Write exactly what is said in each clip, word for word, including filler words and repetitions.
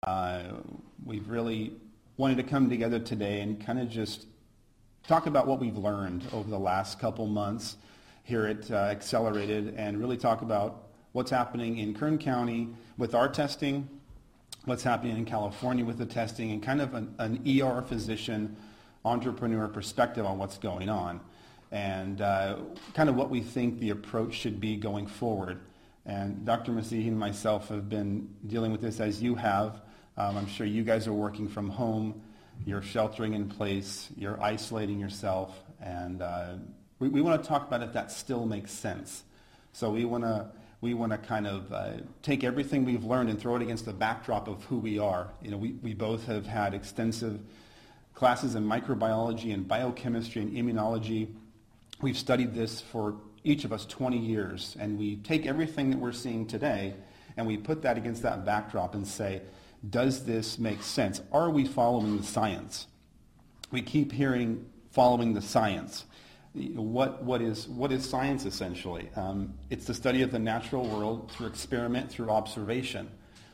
Uh, we've really wanted to come together today and kind of just talk about what we've learned over the last couple months here at uh, Accelerated, and really talk about what's happening in Kern County with our testing, what's happening in California with the testing, and kind of an, an E R physician entrepreneur perspective on what's going on, and uh, kind of what we think the approach should be going forward. And Doctor Masihi and myself have been dealing with this as you have. Um, I'm sure you guys are working from home, you're sheltering in place, you're isolating yourself, and uh, we, we want to talk about if that still makes sense. So we want to we want to kind of uh, take everything we've learned and throw it against the backdrop of who we are. You know, we, we both have had extensive classes in microbiology and biochemistry and immunology. We've studied this for each of us twenty years, and we take everything that we're seeing today and we put that against that backdrop and say, does this make sense? Are we following the science? We keep hearing following the science. What, what, is, what is science essentially? Um, it's the study of the natural world through experiment, through observation.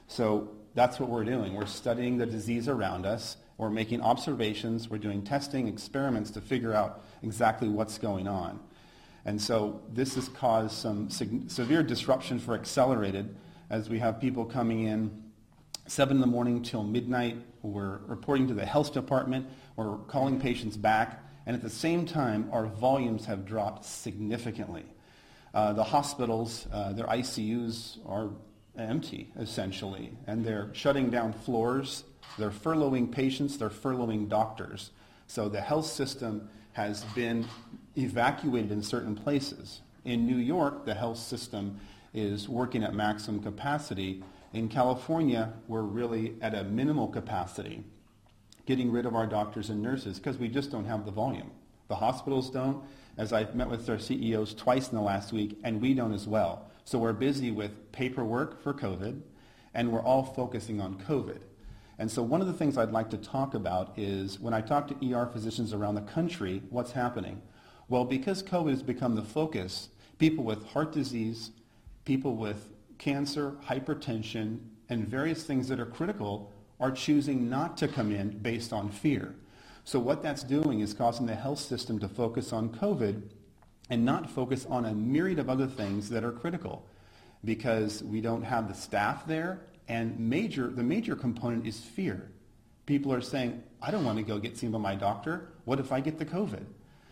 So that's what we're doing. We're studying the disease around us. We're making observations. We're doing testing, experiments to figure out exactly what's going on. And so this has caused some se- severe disruption for Accelerated, as we have people coming in seven in the morning till midnight. We're reporting to the health department. We're calling patients back. And at the same time, our volumes have dropped significantly. Uh, the hospitals, uh, their I C Us are empty, essentially. And they're shutting down floors. They're furloughing patients. They're furloughing doctors. So the health system has been evacuated in certain places. In New York, the health system is working at maximum capacity. In California, we're really at a minimal capacity, getting rid of our doctors and nurses because we just don't have the volume. The hospitals don't, as I've met with their C E Os twice in the last week, and we don't as well. So we're busy with paperwork for COVID, and we're all focusing on COVID. And so one of the things I'd like to talk about is when I talk to E R physicians around the country, what's happening? Well, because COVID has become the focus, people with heart disease, people with cancer, hypertension, and various things that are critical are choosing not to come in based on fear. So what that's doing is causing the health system to focus on COVID and not focus on a myriad of other things that are critical, because we don't have the staff there, and major the major component is fear. People are saying, I don't want to go get seen by my doctor. What if I get the COVID?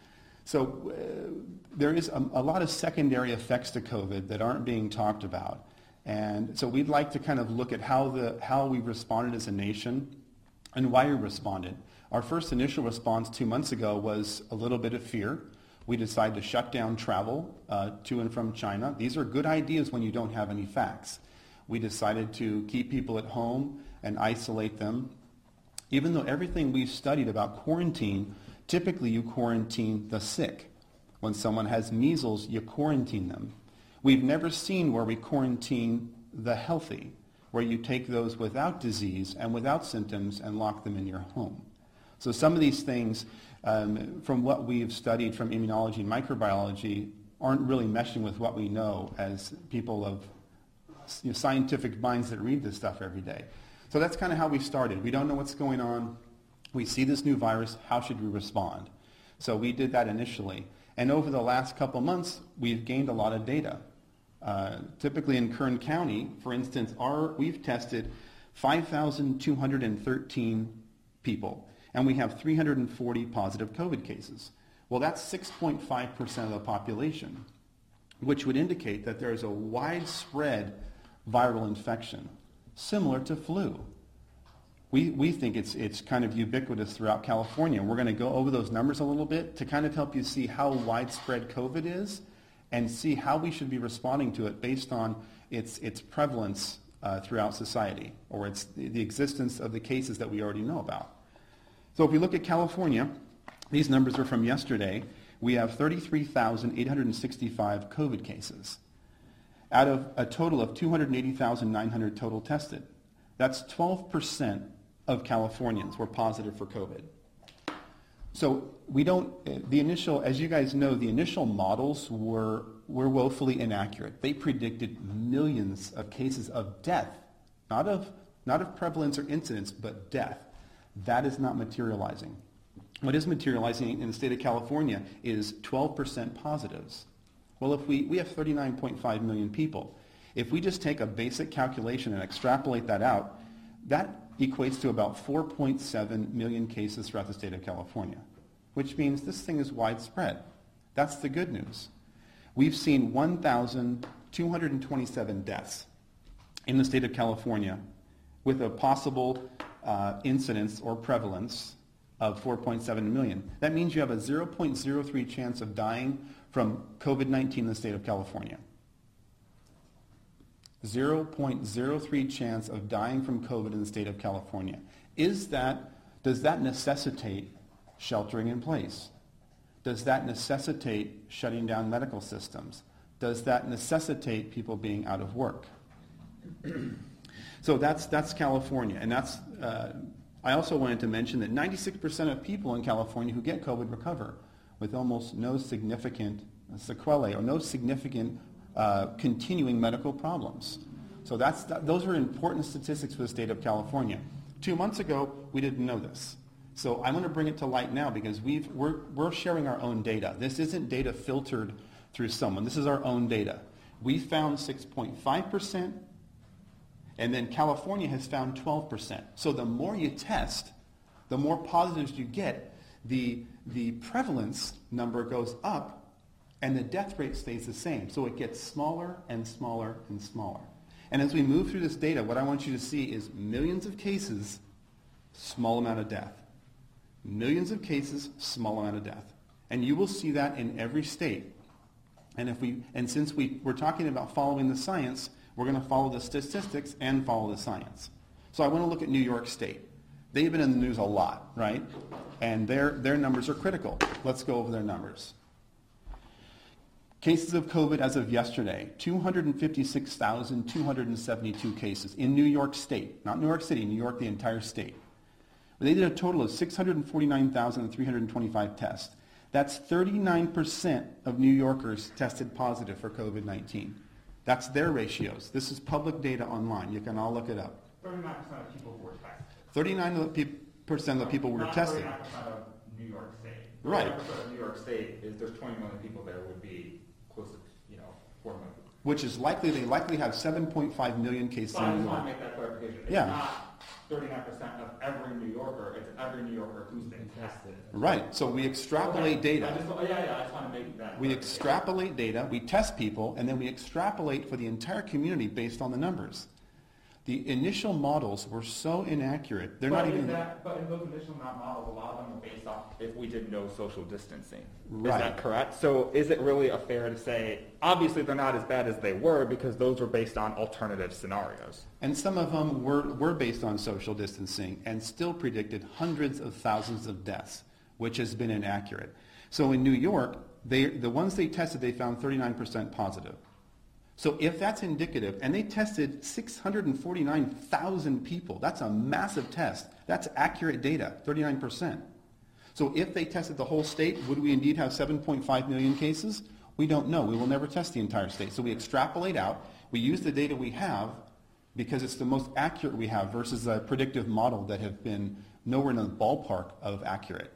So uh, there is a, a lot of secondary effects to COVID that aren't being talked about. And so we'd like to kind of look at how the how we responded as a nation and why we responded. Our first initial response two months ago was a little bit of fear. We decided to shut down travel uh, to and from China. These are good ideas when you don't have any facts. We decided to keep people at home and isolate them. Even though everything we've studied about quarantine, typically you quarantine the sick. When someone has measles, you quarantine them. We've never seen where we quarantine the healthy, where you take those without disease and without symptoms and lock them in your home. So some of these things, um, from what we've studied from immunology and microbiology, aren't really meshing with what we know as people of you know, scientific minds that read this stuff every day. So that's kind of how we started. We don't know what's going on. We see this new virus. How should we respond? So we did that initially. And over the last couple months, we've gained a lot of data. Uh, typically in Kern County, for instance, our, we've tested five thousand two hundred thirteen people, and we have three hundred forty positive COVID cases. Well, that's six point five percent of the population, which would indicate that there is a widespread viral infection, similar to flu. We, we think it's, it's kind of ubiquitous throughout California. We're going to go over those numbers a little bit to kind of help you see how widespread COVID is and see how we should be responding to it based on its, its prevalence uh, throughout society, or its, the existence of the cases that we already know about. So if we look at California, these numbers are from yesterday. We have thirty-three thousand eight hundred sixty-five COVID cases out of a total of two hundred eighty thousand nine hundred total tested. That's twelve percent of Californians were positive for COVID. So we don't, the initial, as you guys know, the initial models were, were woefully inaccurate. They predicted millions of cases of death, not of, not of prevalence or incidence, but death. That is not materializing. What is materializing in the state of California is twelve percent positives. Well, if we, we have thirty-nine point five million people. If we just take a basic calculation and extrapolate that out, that equates to about four point seven million cases throughout the state of California, which means this thing is widespread. That's the good news. We've seen one thousand two hundred twenty-seven deaths in the state of California with a possible uh, incidence or prevalence of four point seven million. That means you have a zero point zero three chance of dying from COVID nineteen in the state of California. zero point zero three chance of dying from COVID in the state of California. Is that, does that necessitate sheltering in place? Does that necessitate shutting down medical systems? Does that necessitate people being out of work? So that's, that's California. And that's, uh, I also wanted to mention that ninety-six percent of people in California who get COVID recover with almost no significant sequelae or no significant uh, continuing medical problems. So that's, that, those are important statistics for the state of California. Two months ago, we didn't know this. So I'm going to bring it to light now because we've, we're, we're sharing our own data. This isn't data filtered through someone. This is our own data. We found six point five percent, and then California has found twelve percent. So the more you test, the more positives you get, the, the prevalence number goes up, and the death rate stays the same. So it gets smaller and smaller and smaller. And as we move through this data, what I want you to see is millions of cases, small amount of death. Millions of cases, small amount of death. And you will see that in every state. And if we, and since we, we're talking about following the science, we're going to follow the statistics and follow the science. So I want to look at New York State. They've been in the news a lot, right? And their, their numbers are critical. Let's go over their numbers. Cases of COVID as of yesterday, two hundred fifty-six thousand two hundred seventy-two cases in New York State. Not New York City, New York, the entire state. They did a total of six hundred forty-nine thousand three hundred twenty-five tests. That's thirty-nine percent of New Yorkers tested positive for COVID nineteen. That's their ratios. This is public data online. You can all look it up. thirty-nine percent of people who were tested. thirty-nine percent of the people who were Not tested. thirty-nine percent of New York State. Right. thirty-nine percent of New York State is there's twenty million people there would be close to, you know, four million. Which is likely, they likely have seven point five million cases So I in just New want to York. make that clarification. It's Yeah. not thirty-nine percent of every New Yorker, it's every New Yorker who's been tested. Right. So we extrapolate Okay. data. I just, yeah, yeah, I just want to make that. We clarification. extrapolate data, we test people, and then we extrapolate for the entire community based on the numbers. The initial models were so inaccurate, they're but not in even... That, but in those initial models, a lot of them were based off if we did no social distancing. Right. Is that correct? So is it really a fair to say, obviously they're not as bad as they were because those were based on alternative scenarios? And some of them were, were based on social distancing and still predicted hundreds of thousands of deaths, which has been inaccurate. So in New York, they, the ones they tested, they found thirty-nine percent positive. So if that's indicative, and they tested six hundred forty-nine thousand people, that's a massive test. That's accurate data, thirty-nine percent. So if they tested the whole state, would we indeed have seven point five million cases? We don't know. We will never test the entire state. So we extrapolate out. We use the data we have because it's the most accurate we have versus a predictive model that have been nowhere in the ballpark of accurate.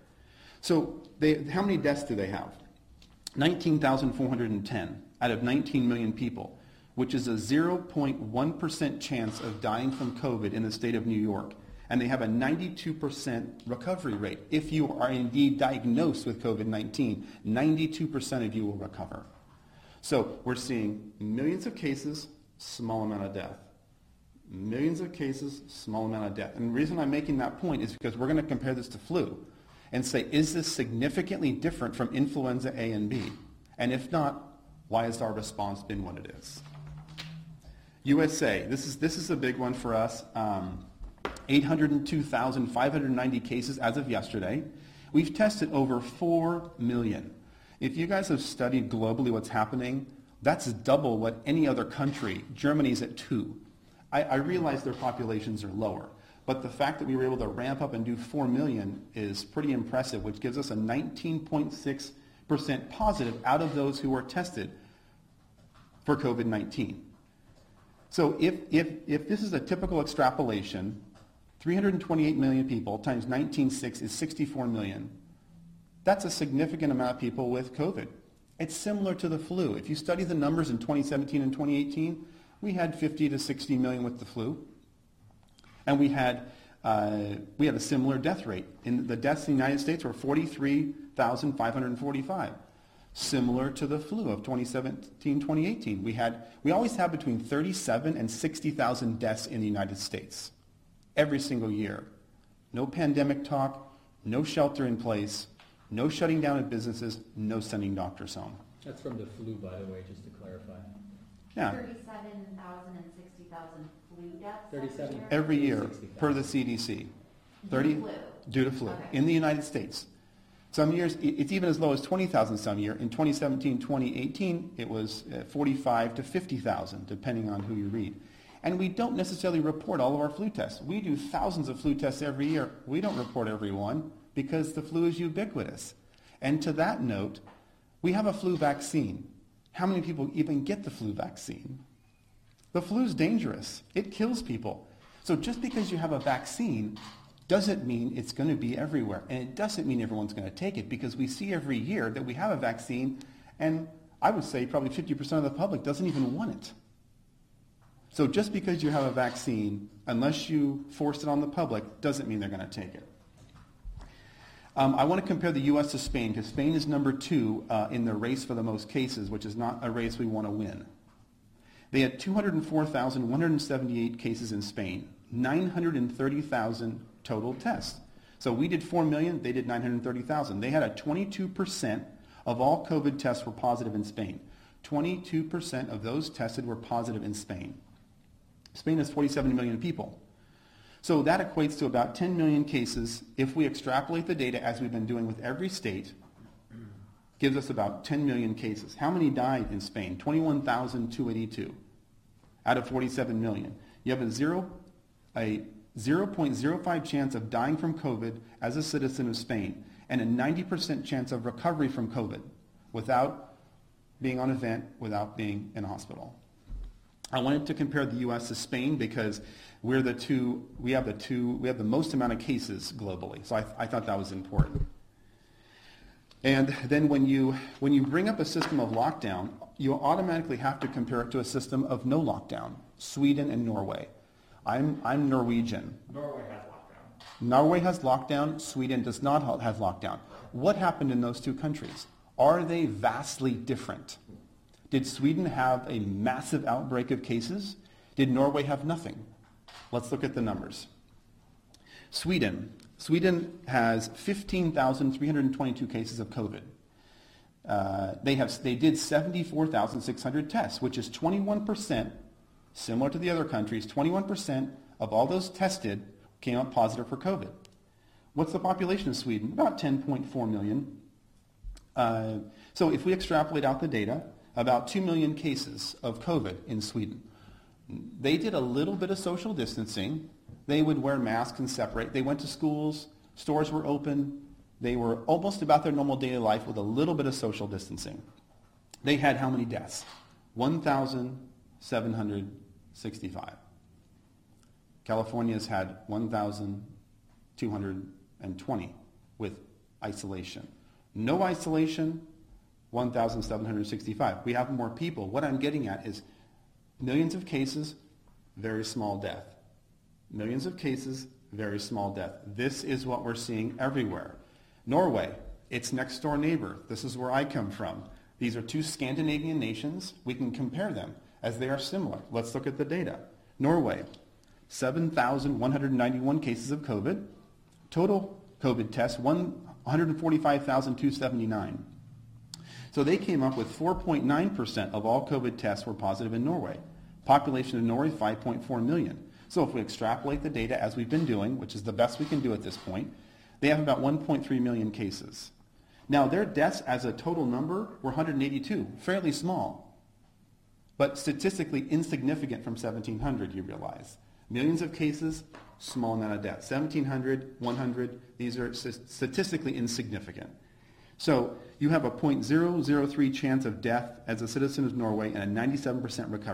So they, how many deaths do they have? nineteen thousand four hundred ten out of nineteen million people, which is a zero point one percent chance of dying from COVID in the state of New York. And they have a ninety-two percent recovery rate. If you are indeed diagnosed with COVID nineteen, ninety-two percent of you will recover. So we're seeing millions of cases, small amount of death. Millions of cases, small amount of death. And the reason I'm making that point is because we're going to compare this to flu and say, is this significantly different from influenza A and B? And if not, why has our response been what it is? U S A, this is, this is a big one for us. Um, eight hundred two thousand five hundred ninety cases as of yesterday. We've tested over four million. If you guys have studied globally what's happening, that's double what any other country. Germany's at two. I, I realize their populations are lower, but the fact that we were able to ramp up and do four million is pretty impressive, which gives us a nineteen point six percent positive out of those who were tested for COVID nineteen. So if, if, if this is a typical extrapolation, three hundred twenty-eight million people times nineteen point six is sixty-four million. That's a significant amount of people with COVID. It's similar to the flu. If you study the numbers in twenty seventeen and twenty eighteen, we had fifty to sixty million with the flu. And we had, uh, we had a similar death rate. In the deaths in the United States were forty-three thousand five hundred forty-five. Similar to the flu of twenty seventeen, twenty eighteen. We had, we always have between thirty-seven and sixty thousand deaths in the United States every single year. No pandemic talk, no shelter in place, no shutting down of businesses, no sending doctors home. That's from the flu, by the way, just to clarify. Yeah. thirty-seven thousand and sixty thousand flu deaths thirty-seven every year? Every year, per the C D C. thirty Due to flu. Due to flu, Okay. in the United States. Some years, i- it's even as low as twenty thousand some year. In twenty seventeen, twenty eighteen, it was uh, forty-five to fifty thousand, depending on who you read. And we don't necessarily report all of our flu tests. We do thousands of flu tests every year. We don't report every one because the flu is ubiquitous. And to that note, we have a flu vaccine. How many people even get the flu vaccine? The flu is dangerous. It kills people. So just because you have a vaccine doesn't mean it's going to be everywhere. And it doesn't mean everyone's going to take it, because we see every year that we have a vaccine, and I would say probably fifty percent of the public doesn't even want it. So just because you have a vaccine, unless you force it on the public, doesn't mean they're going to take it. Um, I want to compare the U S to Spain, because Spain is number two uh, in the race for the most cases, which is not a race we want to win. They had two hundred four thousand one hundred seventy-eight cases in Spain, nine hundred thirty thousand total tests. So we did four million, they did nine hundred thirty thousand. They had a twenty-two percent of all COVID tests were positive in Spain. twenty-two percent of those tested were positive in Spain. Spain has forty-seven million people. So that equates to about ten million cases. If we extrapolate the data as we've been doing with every state, gives us about ten million cases. How many died in Spain? twenty-one thousand two hundred eighty-two out of forty-seven million. You have a zero, a zero point zero five chance of dying from COVID as a citizen of Spain, and a ninety percent chance of recovery from COVID without being on a vent, without being in a hospital. I wanted to compare the U S to Spain because we're the two, we have the two, we have the most amount of cases globally. So I, I thought that was important. And then when you, when you bring up a system of lockdown, you automatically have to compare it to a system of no lockdown, Sweden and Norway. I'm, I'm Norwegian. Norway has lockdown. Norway has lockdown, Sweden does not ha- have lockdown. What happened in those two countries? Are they vastly different? Did Sweden have a massive outbreak of cases? Did Norway have nothing? Let's look at the numbers. Sweden. Sweden has fifteen thousand three hundred twenty-two cases of COVID. Uh, they, have, they did seventy-four thousand six hundred tests, which is twenty-one percent, similar to the other countries, twenty-one percent of all those tested came up positive for COVID. What's the population of Sweden? About ten point four million. Uh, so if we extrapolate out the data, about two million cases of COVID in Sweden. They did a little bit of social distancing. They would wear masks and separate. They went to schools. Stores were open. They were almost about their normal daily life with a little bit of social distancing. They had how many deaths? one thousand seven hundred sixty-five. California's had one thousand two hundred twenty with isolation. No isolation, one thousand seven hundred sixty-five. We have more people. What I'm getting at is millions of cases, very small death. Millions of cases, very small death. This is what we're seeing everywhere. Norway, its next door neighbor. This is where I come from. These are two Scandinavian nations. We can compare them as they are similar. Let's look at the data. Norway, seven thousand one hundred ninety-one cases of COVID. Total COVID tests, one hundred forty-five thousand two hundred seventy-nine. So they came up with four point nine percent of all COVID tests were positive in Norway. Population of Norway, five point four million. So if we extrapolate the data as we've been doing, which is the best we can do at this point, they have about one point three million cases. Now their deaths as a total number were one hundred eighty-two, fairly small, but statistically insignificant from seventeen hundred, you realize. Millions of cases, small amount of deaths. seventeen hundred, one hundred, these are statistically insignificant. So you have a zero point zero zero three chance of death as a citizen of Norway and a ninety-seven percent recovery.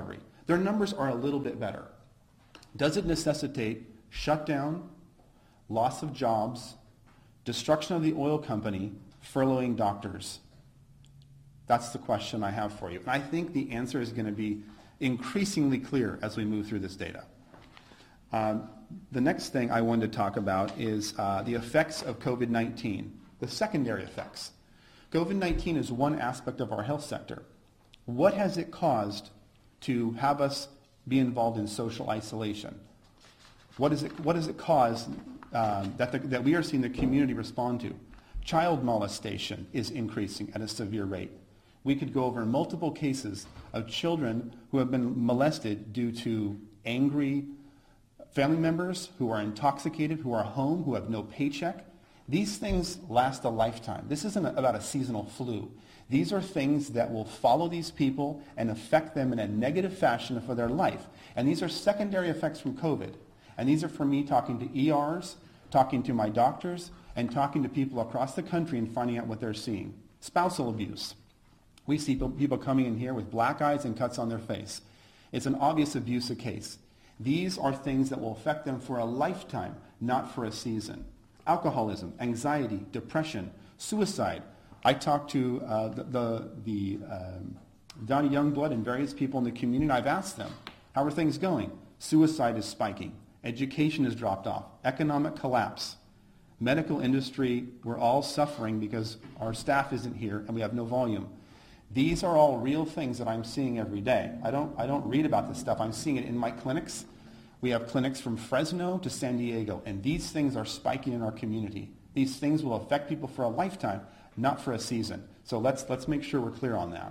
Their numbers are a little bit better. Does it necessitate shutdown, loss of jobs, destruction of the oil company, furloughing doctors? That's the question I have for you. And I think the answer is going to be increasingly clear as we move through this data. Um, the next thing I wanted to talk about is uh, the effects of COVID nineteen, the secondary effects. COVID nineteen is one aspect of our health sector. What has it caused to have us be involved in social isolation? What, is it, what does it cause um, that, the, that we are seeing the community respond to? Child molestation is increasing at a severe rate. We could go over multiple cases of children who have been molested due to angry family members who are intoxicated, who are home, who have no paycheck. These things last a lifetime. This isn't about a seasonal flu. These are things that will follow these people and affect them in a negative fashion for their life. And these are secondary effects from COVID. And these are from me talking to E Rs, talking to my doctors, and talking to people across the country and finding out what they're seeing. Spousal abuse. We see people coming in here with black eyes and cuts on their face. It's an obvious abuse case. These are things that will affect them for a lifetime, not for a season. Alcoholism, anxiety, depression, suicide. I talked to uh, the, the, the um, Donnie Youngblood and various people in the community, and I've asked them, how are things going? Suicide is spiking. Education has dropped off. Economic collapse. Medical industry, we're all suffering because our staff isn't here and we have no volume. These are all real things that I'm seeing every day. I don't, I don't read about this stuff. I'm seeing it in my clinics. We have clinics from Fresno to San Diego, and these things are spiking in our community. These things will affect people for a lifetime, not for a season. So let's, let's make sure we're clear on that.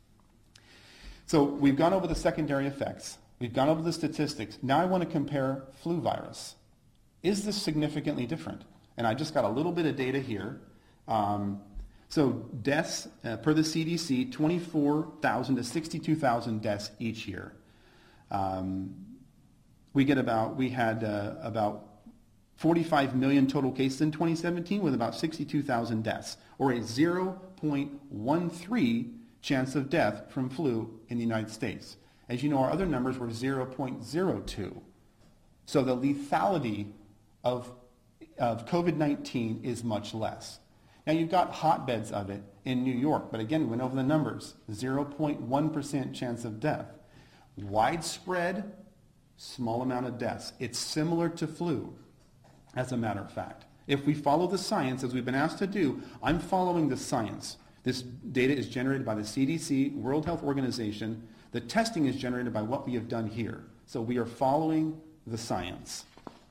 So we've gone over the secondary effects. We've gone over the statistics. Now I want to compare flu virus. Is this significantly different? And I just got a little bit of data here. Um, so deaths, uh, per the C D C, twenty-four thousand to sixty-two thousand deaths each year. Um, we get about, we had uh, about forty-five million total cases in twenty seventeen with about sixty-two thousand deaths, or a zero point one three chance of death from flu in the United States. As you know, our other numbers were zero point zero two. So the lethality of, of COVID nineteen is much less. Now you've got hotbeds of it in New York, but again, we went over the numbers, zero point one percent chance of death. Widespread, small amount of deaths. It's similar to flu, as a matter of fact. If we follow the science, as we've been asked to do, I'm following the science. This data is generated by the C D C, World Health Organization. The testing is generated by what we have done here. So we are following the science.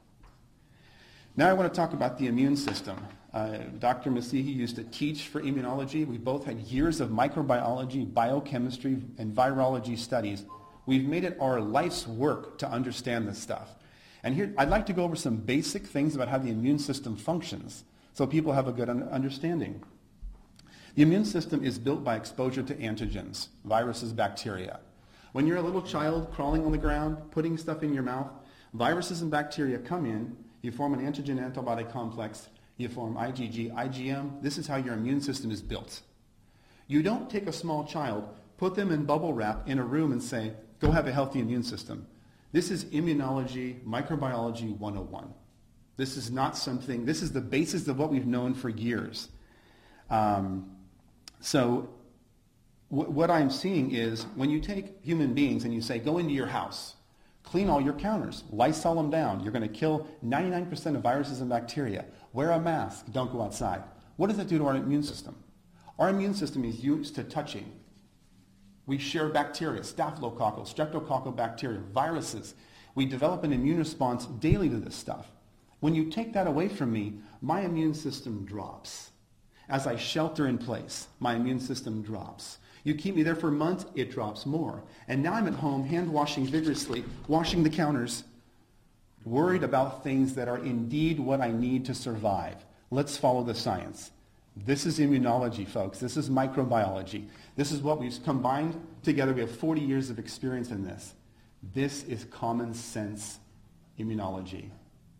Now I want to talk about the immune system. Uh, Doctor Masihi used to teach for immunology. We both had years of microbiology, biochemistry, and virology studies. We've made it our life's work to understand this stuff. And here, I'd like to go over some basic things about how the immune system functions so people have a good un- understanding. The immune system is built by exposure to antigens, viruses, bacteria. When you're a little child crawling on the ground, putting stuff in your mouth, viruses and bacteria come in, you form an antigen-antibody complex, you form IgG, IgM. This is how your immune system is built. You don't take a small child, put them in bubble wrap in a room and say, go have a healthy immune system. This is immunology, microbiology one oh one. This is not something, this is the basis of what we've known for years. Um, so w- what I'm seeing is when you take human beings and you say, go into your house, clean all your counters, Lysol them down. You're going to kill ninety-nine percent of viruses and bacteria. Wear a mask. Don't go outside. What does that do to our immune system? Our immune system is used to touching. We share bacteria, staphylococcal, streptococcal bacteria, viruses. We develop an immune response daily to this stuff. When you take that away from me, my immune system drops. As I shelter in place, my immune system drops. You keep me there for months, it drops more. And now I'm at home, hand washing vigorously, washing the counters, worried about things that are indeed what I need to survive. Let's follow the science. This is immunology, folks. This is microbiology. This is what we've combined together. We have forty years of experience in this. This is common sense immunology.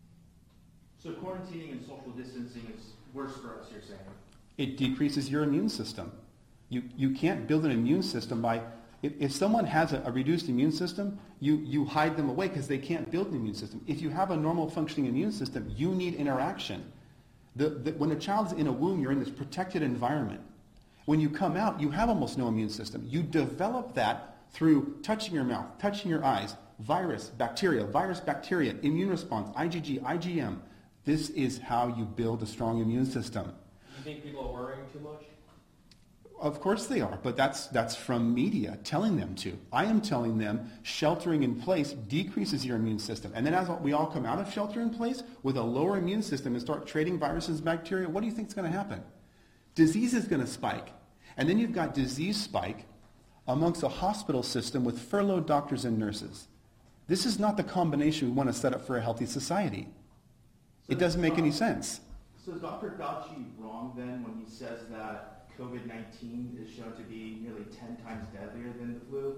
So quarantining and social distancing is worse for us, you're saying? It decreases your immune system. You, you can't build an immune system by If, if someone has a, a reduced immune system, you, you hide them away because they can't build an immune system. If you have a normal functioning immune system, you need interaction. The, the, when a child's in a womb, you're in this protected environment. When you come out, you have almost no immune system. You develop that through touching your mouth, touching your eyes, virus, bacteria, virus, bacteria, immune response, IgG, IgM. This is how you build a strong immune system. Do you think people are worrying too much? Of course they are, but that's that's from media telling them to. I am telling them sheltering in place decreases your immune system. And then as we all come out of shelter in place with a lower immune system and start trading viruses and bacteria, what do you think is going to happen? Disease is going to spike. And then you've got disease spike amongst a hospital system with furloughed doctors and nurses. This is not the combination we want to set up for a healthy society. So It doesn't make any Doc- sense. So is Doctor Fauci wrong then when he says that COVID nineteen is shown to be nearly ten times deadlier than the flu?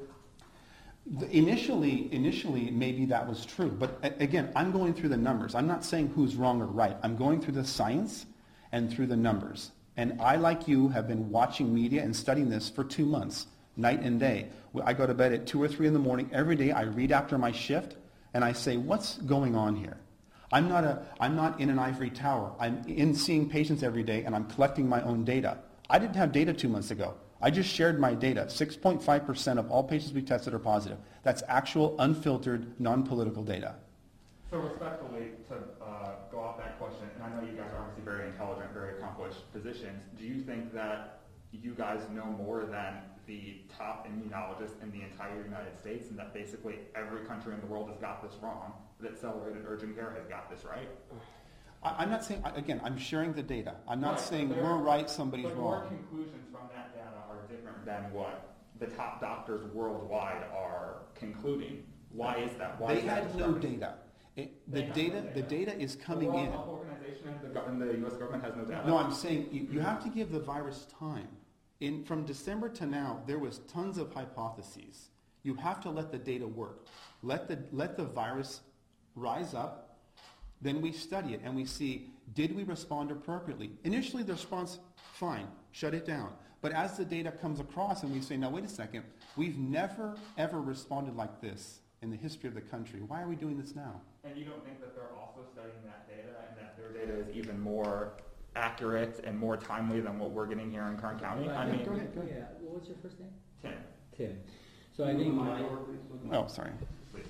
The- Initially, initially, maybe that was true. But a- again, I'm going through the numbers. I'm not saying who's wrong or right. I'm going through the science and through the numbers. And I, like you, have been watching media and studying this for two months, night and day. I go to bed at two or three in the morning. Every day I read after my shift, and I say, what's going on here? I'm not, a, I'm not in an ivory tower. I'm in seeing patients every day, and I'm collecting my own data. I didn't have data two months ago. I just shared my data. six point five percent of all patients we tested are positive. That's actual, unfiltered, non-political data. So respectfully, to uh, go off that question, and I know you guys are obviously very intelligent, very accomplished physicians, do you think that you guys know more than the top immunologists in the entire United States, and that basically every country in the world has got this wrong, that accelerated urgent care has got this right? I, I'm not saying, I- again, I'm sharing the data. I'm not Right, saying but there- we're right, somebody's But your wrong. conclusions from that data are different than what the top doctors worldwide are concluding. Why is that? Why They is that had no discrepancy? data. It, the They have data, no the data. data is coming the World in. Health Organization and the, gov- and the U S government has no data. No, I'm saying you, you have to give the virus time. In, from December to now, there was tons of hypotheses. You have to let the data work. Let the, let the virus rise up. Then we study it and we see, did we respond appropriately? Initially, the response, fine, shut it down. But as the data comes across and we say, now wait a second, we've never, ever responded like this in the history of the country. Why are we doing this now? And you don't think that they're also studying that data and that their data is even more accurate and more timely than what we're getting here in Kern County? I Yeah, mean, go ahead, go ahead. Yeah, what was your first name? Tim, Tim. So I think my, Oh, sorry. please.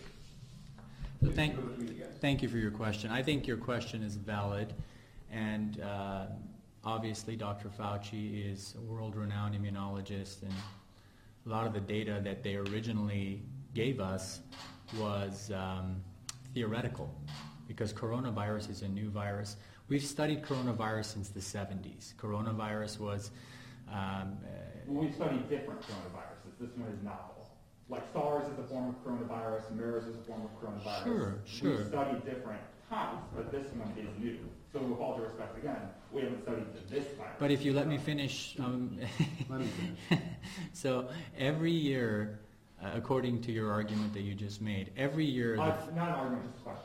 So thank, thank you for your question. I think your question is valid, and uh, obviously Doctor Fauci is a world-renowned immunologist, and a lot of the data that they originally gave us was um, theoretical, because coronavirus is a new virus. We've studied coronavirus since the seventies. Coronavirus was um, Well, we study different coronaviruses. This one is novel. Like SARS is a form of coronavirus, MERS is a form of coronavirus. Sure, sure. We study different types, but this one is new. So with all due respect, again, we haven't studied this virus. But if you let me finish, um, Let me finish. so every year, uh, according to your argument that you just made, every year, the, Uh, not an argument, just a question.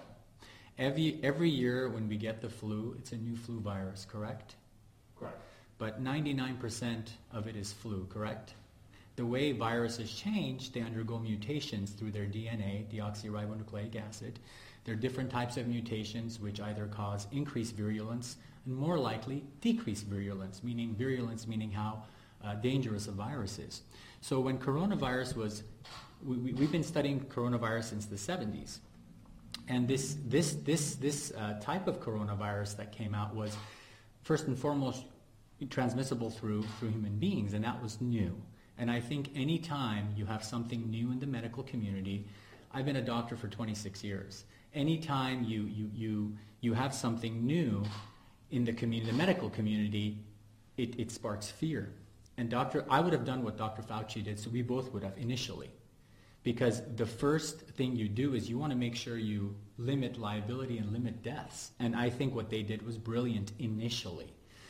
every every year when we get the flu, it's a new flu virus, correct? Correct. But ninety-nine percent of it is flu, correct? The way viruses change, they undergo mutations through their D N A, deoxyribonucleic acid. There are different types of mutations which either cause increased virulence and more likely decreased virulence, meaning virulence meaning how uh, dangerous a virus is. So when coronavirus was, we, we, we've been studying coronavirus since the seventies. And this, this, this, this uh, type of coronavirus that came out was first and foremost transmissible through, through human beings, and that was new. And I think any time you have something new in the medical community, I've been a doctor for twenty-six years. Anytime you, you, you, you have something new in the community, the medical community, it, it sparks fear. And doctor, I would have done what Doctor Fauci did, so we both would have initially. Because the first thing you do is you want to make sure you limit liability and limit deaths. And I think what they did was brilliant initially.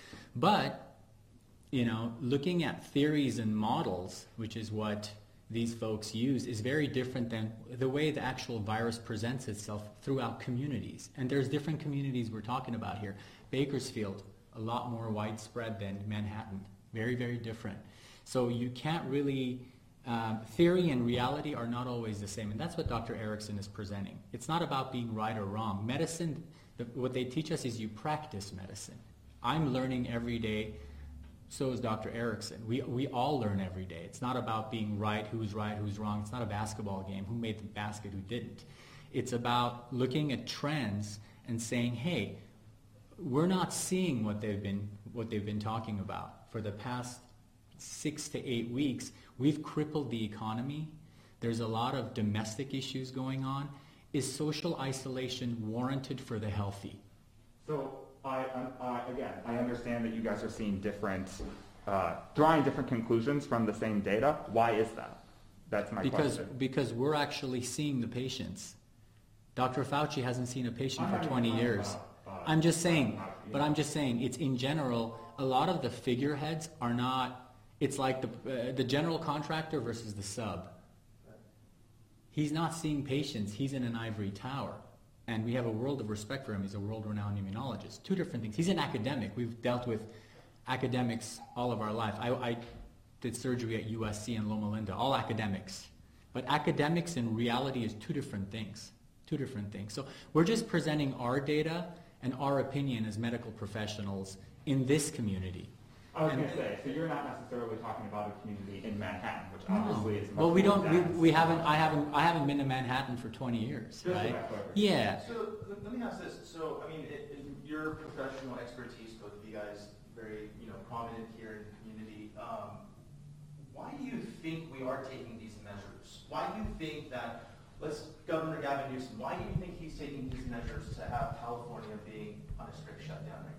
But you know, looking at theories and models, which is what these folks use, is very different than the way the actual virus presents itself throughout communities. And there's different communities we're talking about here. Bakersfield, a lot more widespread than Manhattan. Very, very different. So you can't really Um, theory and reality are not always the same, and that's what Doctor Erickson is presenting. It's not about being right or wrong. Medicine, the, what they teach us is you practice medicine. I'm learning every day, so is Doctor Erickson. We, we all learn every day. It's not about being right, who's right, who's wrong. It's not a basketball game, who made the basket, who didn't. It's about looking at trends and saying, hey, we're not seeing what they've been what they've been talking about. For the past six to eight weeks, we've crippled the economy. There's a lot of domestic issues going on. Is social isolation warranted for the healthy? So, I, I, again, I understand that you guys are seeing different, uh, drawing different conclusions from the same data. Why is that? That's my because, question. Because we're actually seeing the patients. Doctor Fauci hasn't seen a patient I'm for not twenty even years. talking about, uh, I'm just saying, Fauci, but I'm just saying, it's in general, a lot of the figureheads are not, it's like the, uh, the general contractor versus the sub. He's not seeing patients, he's in an ivory tower. And we have a world of respect for him. He's a world-renowned immunologist. Two different things. He's an academic. We've dealt with academics all of our life. I, I did surgery at U S C and Loma Linda, all academics. But academics and reality is two different things. Two different things. So we're just presenting our data and our opinion as medical professionals in this community. I was And- going to say, so you're not necessarily talking about a community in Manhattan, which obviously is much Well, we more don't. We, dense. we haven't. I haven't. I haven't been to Manhattan for twenty years, Just right? about covered. Yeah. So let- let me ask this. So I mean, it, in your professional expertise, both of you guys, very you know prominent here in the community. Um, why do you think we are taking these measures? Why do you think that? Let's Governor Gavin Newsom. Why do you think he's taking these measures to have California being on a strict shutdown right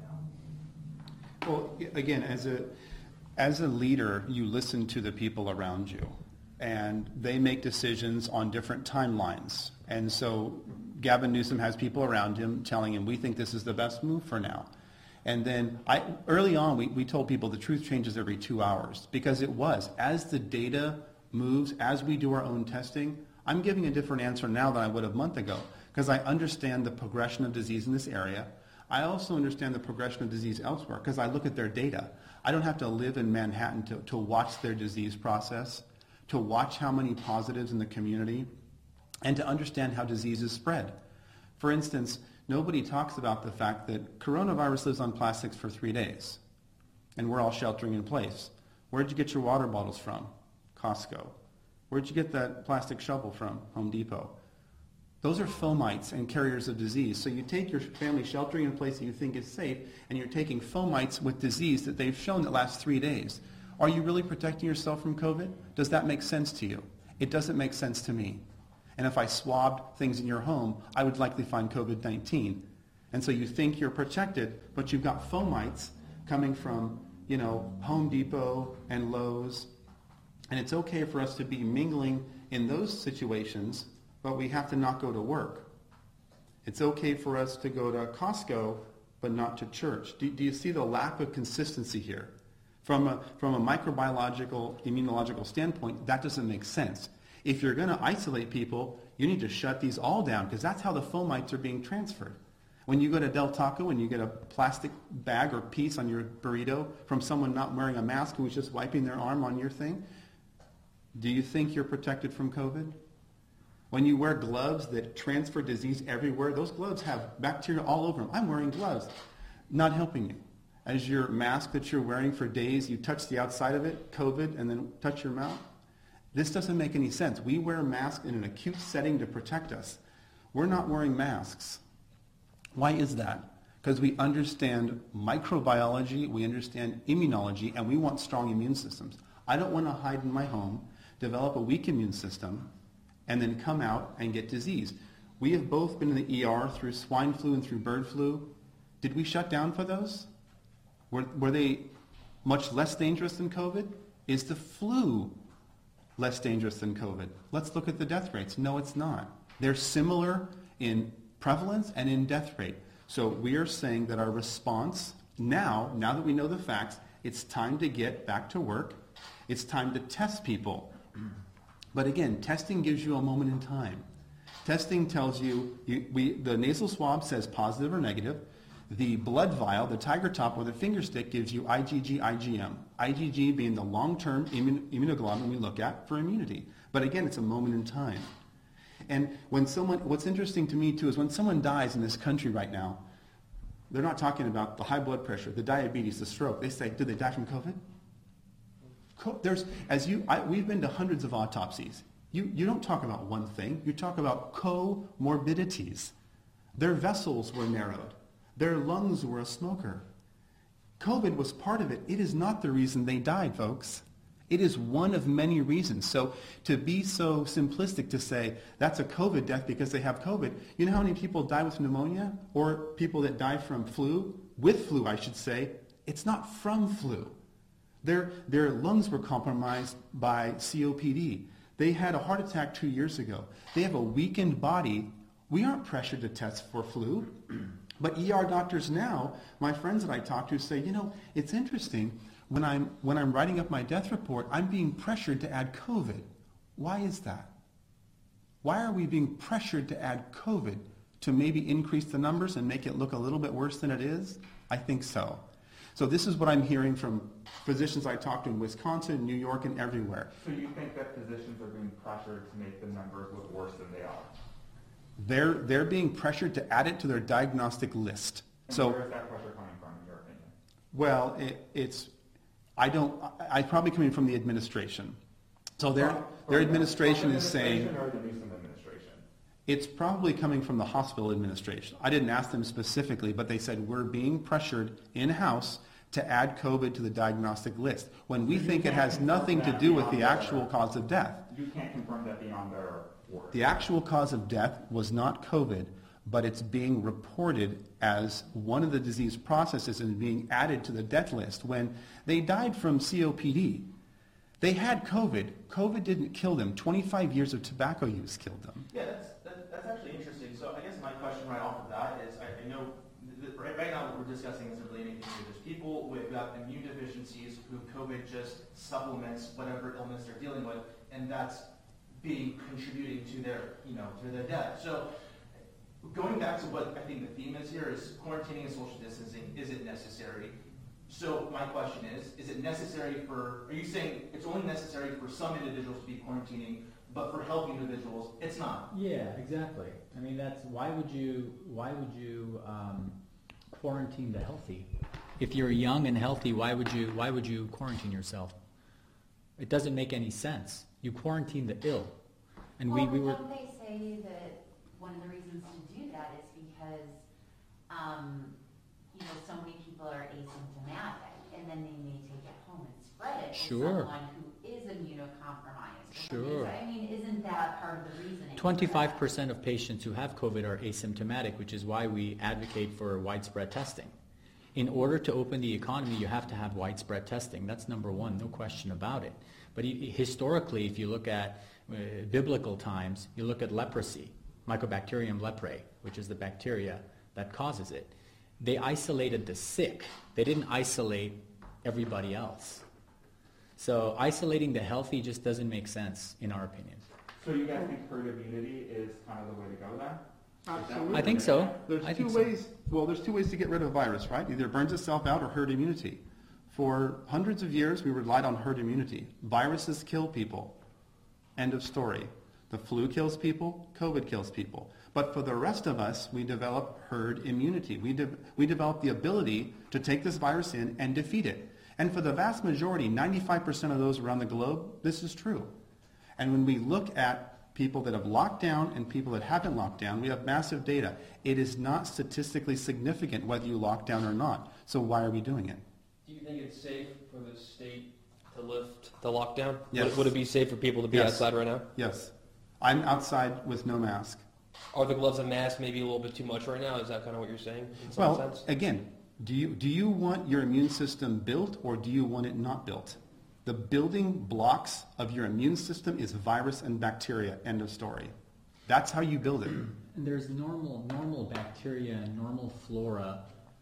now? Well, again, as a as a leader, you listen to the people around you, and they make decisions on different timelines. And so Gavin Newsom has people around him telling him, we think this is the best move for now. And then I, early on, we, we told people the truth changes every two hours, because it was. As the data moves, as we do our own testing, I'm giving a different answer now than I would have a month ago, because I understand the progression of disease in this area. I also understand the progression of disease elsewhere, because I look at their data. I don't have to live in Manhattan to, to watch their disease process, to watch how many positives in the community, and to understand how diseases spread. For instance, nobody talks about the fact that coronavirus lives on plastics for three days, and we're all sheltering in place. Where'd you get your water bottles from? Costco. Where'd you get that plastic shovel from? Home Depot. Those are fomites and carriers of disease. So you take your family sheltering in a place that you think is safe, and you're taking fomites with disease that they've shown that lasts three days. Are you really protecting yourself from COVID? Does that make sense to you? It doesn't make sense to me. And if I swabbed things in your home, I would likely find COVID nineteen. And so you think you're protected, but you've got fomites coming from, you know, Home Depot and Lowe's. And it's okay for us to be mingling in those situations, but we have to not go to work. It's okay for us to go to Costco, but not to church. Do, do you see the lack of consistency here? From a, from a microbiological, immunological standpoint, that doesn't make sense. If you're going to isolate people, you need to shut these all down, because that's how the fomites are being transferred. When you go to Del Taco and you get a plastic bag or piece on your burrito from someone not wearing a mask who was just wiping their arm on your thing, do you think you're protected from COVID? When you wear gloves that transfer disease everywhere, those gloves have bacteria all over them. I'm wearing gloves. Not helping you. As your mask that you're wearing for days, you touch the outside of it, COVID, and then touch your mouth. This doesn't make any sense. We wear masks in an acute setting to protect us. We're not wearing masks. Why is that? Because we understand microbiology, we understand immunology, and we want strong immune systems. I don't want to hide in my home, develop a weak immune system, and then come out and get disease. We have both been in the E R through swine flu and through bird flu. Did we shut down for those? Were, were they much less dangerous than COVID? Is the flu less dangerous than COVID? Let's look at the death rates. No, it's not. They're similar in prevalence and in death rate. So we are saying that our response now, now that we know the facts, it's time to get back to work. It's time to test people. But again, testing gives you a moment in time. Testing tells you, you we, the nasal swab says positive or negative. The blood vial, the tiger top or the finger stick, gives you IgG, IgM. IgG being the long-term immun- immunoglobulin we look at for immunity. But again, it's a moment in time. And when someone, what's interesting to me too is when someone dies in this country right now, they're not talking about the high blood pressure, the diabetes, the stroke. They say, did they die from COVID? Co- There's, as you, I, we've been to hundreds of autopsies. You, you don't talk about one thing. You talk about comorbidities. Their vessels were narrowed. Their lungs were a smoker. COVID was part of it. It is not the reason they died, folks. It is one of many reasons. So to be so simplistic to say that's a COVID death because they have COVID, you know how many people die with pneumonia or people that die from flu, with flu I should say, it's not from flu. Their, their lungs were compromised by C O P D. They had a heart attack two years ago. They have a weakened body. We aren't pressured to test for flu. But E R doctors now, my friends that I talk to say, you know, it's interesting. When I'm, when I'm writing up my death report, I'm being pressured to add COVID. Why is that? Why are we being pressured to add COVID to maybe increase the numbers and make it look a little bit worse than it is? I think so. So this is what I'm hearing from physicians I talk to in Wisconsin, New York, and everywhere. So you think that physicians are being pressured to make the numbers look worse than they are? They're, they're being pressured to add it to their diagnostic list. And So, where is that pressure coming from, in your opinion? well, it, it's, I don't, I, I probably coming from the administration. So their, From- their from the administration Trump is saying, administration or the Newsom administration? it's probably coming from the hospital administration. I didn't ask them specifically, but they said we're being pressured in-house to add COVID to the diagnostic list when we So you think it can't has confirm nothing to that do with the beyond actual their- cause of death. You can't confirm that beyond their word. The actual cause of death was not COVID, but it's being reported as one of the disease processes and being added to the death list. When they died from C O P D, they had COVID. COVID didn't kill them. twenty-five years of tobacco use killed them. Yeah, that's, that, that's actually interesting. So I guess my question right off of that is, I, I know that right, right now what we're discussing isn't really anything new. There's people who've got immune deficiencies who COVID just supplements whatever illness they're dealing with, and that's being contributing to their, you know, to their death. So going back to what I think the theme is here is quarantining and social distancing, is it necessary? So my question is, is it necessary for, are you saying it's only necessary for some individuals to be quarantining, but for healthy individuals, it's not? Yeah, exactly. I mean, that's why would you why would you um, quarantine the healthy? If you're young and healthy, why would you why would you quarantine yourself? It doesn't make any sense. You quarantine the ill, and Well, we, we were. don't they say that one of the reasons to do that is because, um, you know, so many people are asymptomatic, and then they may take it home and spread it Sure. to someone who is immunocompromised. or Sure. something. I mean, isn't that part of the reasoning? for twenty-five that? percent of patients who have COVID are asymptomatic, which is why we advocate for widespread testing. In order to open the economy, you have to have widespread testing. That's number one, no question about it. But he- historically, if you look at uh, biblical times, you look at leprosy, Mycobacterium leprae, which is the bacteria that causes it. They isolated the sick. They didn't isolate everybody else. So isolating the healthy just doesn't make sense, in our opinion. So you guys think herd immunity is kind of the way to go then? Absolutely. I think so. There's I two think so. ways. Well, there's two ways to get rid of a virus, right? Either it burns itself out or herd immunity. For hundreds of years, we relied on herd immunity. Viruses kill people. End of story. The flu kills people. COVID kills people. But for the rest of us, we develop herd immunity. We de- we develop the ability to take this virus in and defeat it. And for the vast majority, ninety-five percent of those around the globe, this is true. And when we look at people that have locked down and people that haven't locked down, we have massive data. It is not statistically significant whether you lock down or not. So why are we doing it? Do you think it's safe for the state to lift the lockdown? Yes. Would, would it be safe for people to be Yes. outside right now? Yes. I'm outside with no mask. Are the gloves and masks maybe a little bit too much right now? Is that kind of what you're saying in some Well, sense? again, do you, do you want your immune system built or do you want it not built? The building blocks of your immune system is virus and bacteria, end of story. That's how you build it. And there's normal normal bacteria and normal flora.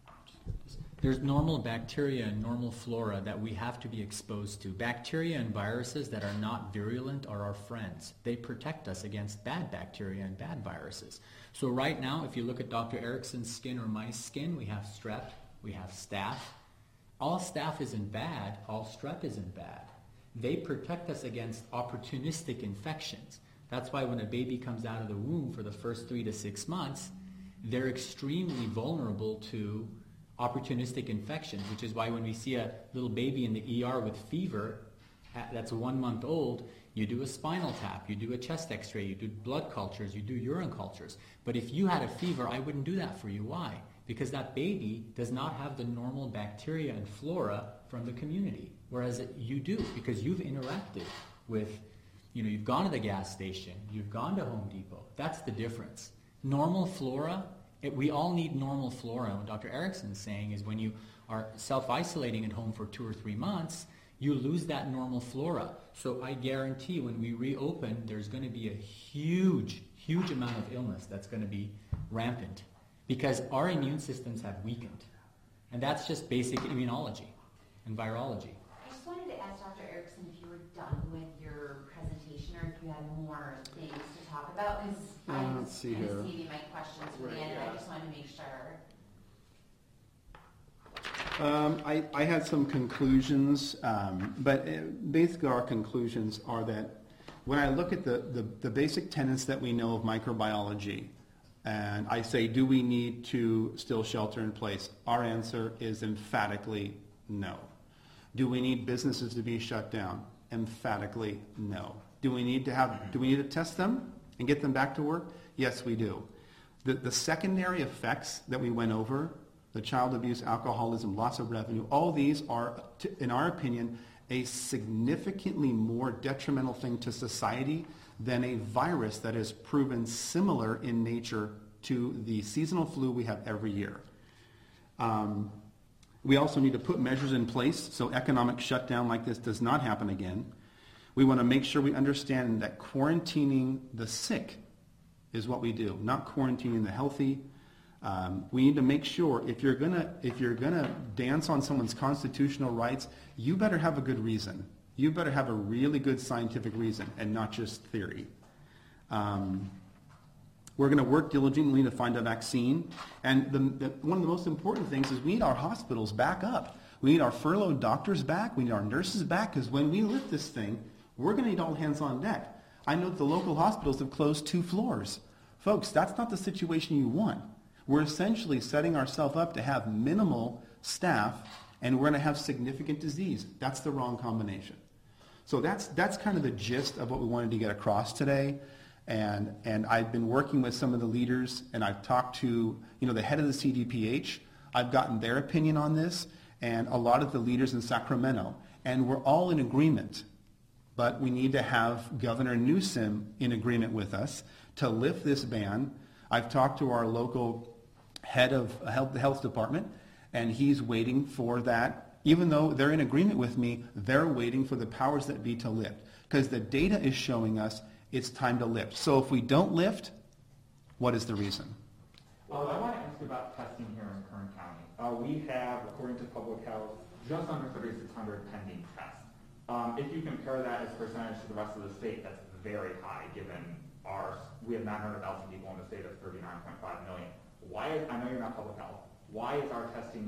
There's normal bacteria and normal flora that we have to be exposed to. Bacteria and viruses that are not virulent are our friends. They protect us against bad bacteria and bad viruses. So right now, if you look at Doctor Erickson's skin or my skin, we have strep, we have staph. All staph isn't bad, all strep isn't bad. They protect us against opportunistic infections. That's why when a baby comes out of the womb for the first three to six months, they're extremely vulnerable to opportunistic infections, which is why when we see a little baby in the E R with fever that's one month old, you do a spinal tap, you do a chest x-ray, you do blood cultures, you do urine cultures. But if you had a fever, I wouldn't do that for you. Why? Because that baby does not have the normal bacteria and flora from the community, whereas it, you do, because you've interacted with, you know, you've gone to the gas station, you've gone to Home Depot. That's the difference. Normal flora, it, we all need normal flora. And what Doctor Erickson's saying is when you are self-isolating at home for two or three months, you lose that normal flora. So I guarantee when we reopen, there's going to be a huge, huge amount of illness that's going to be rampant because our immune systems have weakened. And that's just basic immunology and virology. I just wanted to ask Doctor Erickson if you were done with your presentation or if you had more things to talk about, because Uh, I'm let's see kind here. of saving my questions for the Right, end, and yeah. I just wanted to make sure. Um, I, I had some conclusions, um, but uh, basically our conclusions are that when I look at the, the, the basic tenets that we know of microbiology, and I say, do we need to still shelter in place? Our answer is emphatically no. Do we need businesses to be shut down? Emphatically no. Do we need to have, do we need to test them and get them back to work? Yes, we do. The, the secondary effects that we went over, the child abuse, alcoholism, loss of revenue, all these are, in our opinion, a significantly more detrimental thing to society than a virus that is proven similar in nature to the seasonal flu we have every year. Um, we also need to put measures in place so economic shutdown like this does not happen again. We want to make sure we understand that quarantining the sick is what we do, not quarantining the healthy. Um, we need to make sure if you're gonna if you're gonna dance on someone's constitutional rights, you better have a good reason. You better have a really good scientific reason and not just theory. Um, we're going to work diligently to find a vaccine, and the, the, one of the most important things is we need our hospitals back up. We need our furloughed doctors back. We need our nurses back, because when we lift this thing, we're going to need all hands on deck. I know that the local hospitals have closed two floors. Folks, that's not the situation you want. We're essentially setting ourselves up to have minimal staff, and we're going to have significant disease. That's the wrong combination. So that's that's kind of the gist of what we wanted to get across today. And and I've been working with some of the leaders, and I've talked to, you know, the head of the C D P H. I've gotten their opinion on this, and a lot of the leaders in Sacramento. And we're all in agreement. But we need to have Governor Newsom in agreement with us to lift this ban. I've talked to our local head of health, the health department, and he's waiting for that. Even though they're in agreement with me, they're waiting for the powers that be to lift. Because the data is showing us it's time to lift. So if we don't lift, what is the reason? Uh, I want to ask you about testing here in Kern County. Uh, we have, according to Public Health, just under thirty-six hundred pending tests. Um, if you compare that as a percentage to the rest of the state, that's very high, given our, we have nine hundred thousand people in the state of thirty-nine point five million. Why, I know you're not public health, why is our testing,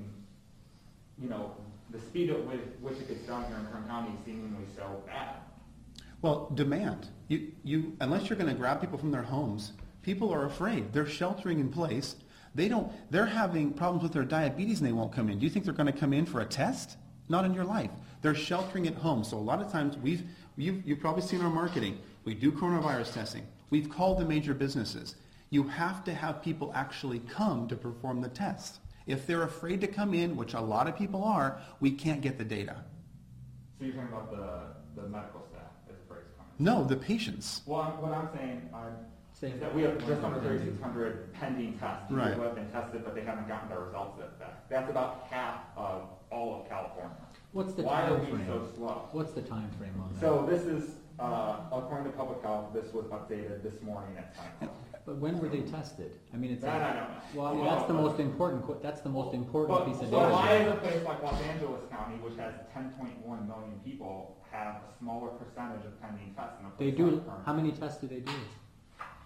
you know, the speed at which, which it gets done here in Kern County seemingly so bad? Well, demand. You, you, unless you're going to grab people from their homes, people are afraid. They're sheltering in place. They don't, they're having problems with their diabetes and they won't come in. Do you think they're going to come in for a test? Not in your life. They're sheltering at home. So a lot of times we've, you've, you've probably seen our marketing. We do coronavirus testing. We've called the major businesses. You have to have people actually come to perform the test. If they're afraid to come in, which a lot of people are, we can't get the data. So you're talking about the, the medical staff as afraid to come in? No, the patients. Well, I'm, what I'm saying uh, Say is that we have just under thirty-six hundred pending tests. People Right. who have been tested, but they haven't gotten their results yet back. That's about half of all of California. What's the Why are time we frame? so slow? What's the time frame on that? So this is, uh, according to Public Health, this was updated this morning at ten o'clock. But when were they tested? I mean, it's That I a, don't know. well, I mean, that's the most important. qu- That's the most important But, piece of so why data. is a place like Los Angeles County, which has ten point one million people, have a smaller percentage of pending tests than a They place do. like Kern? How many tests do they do?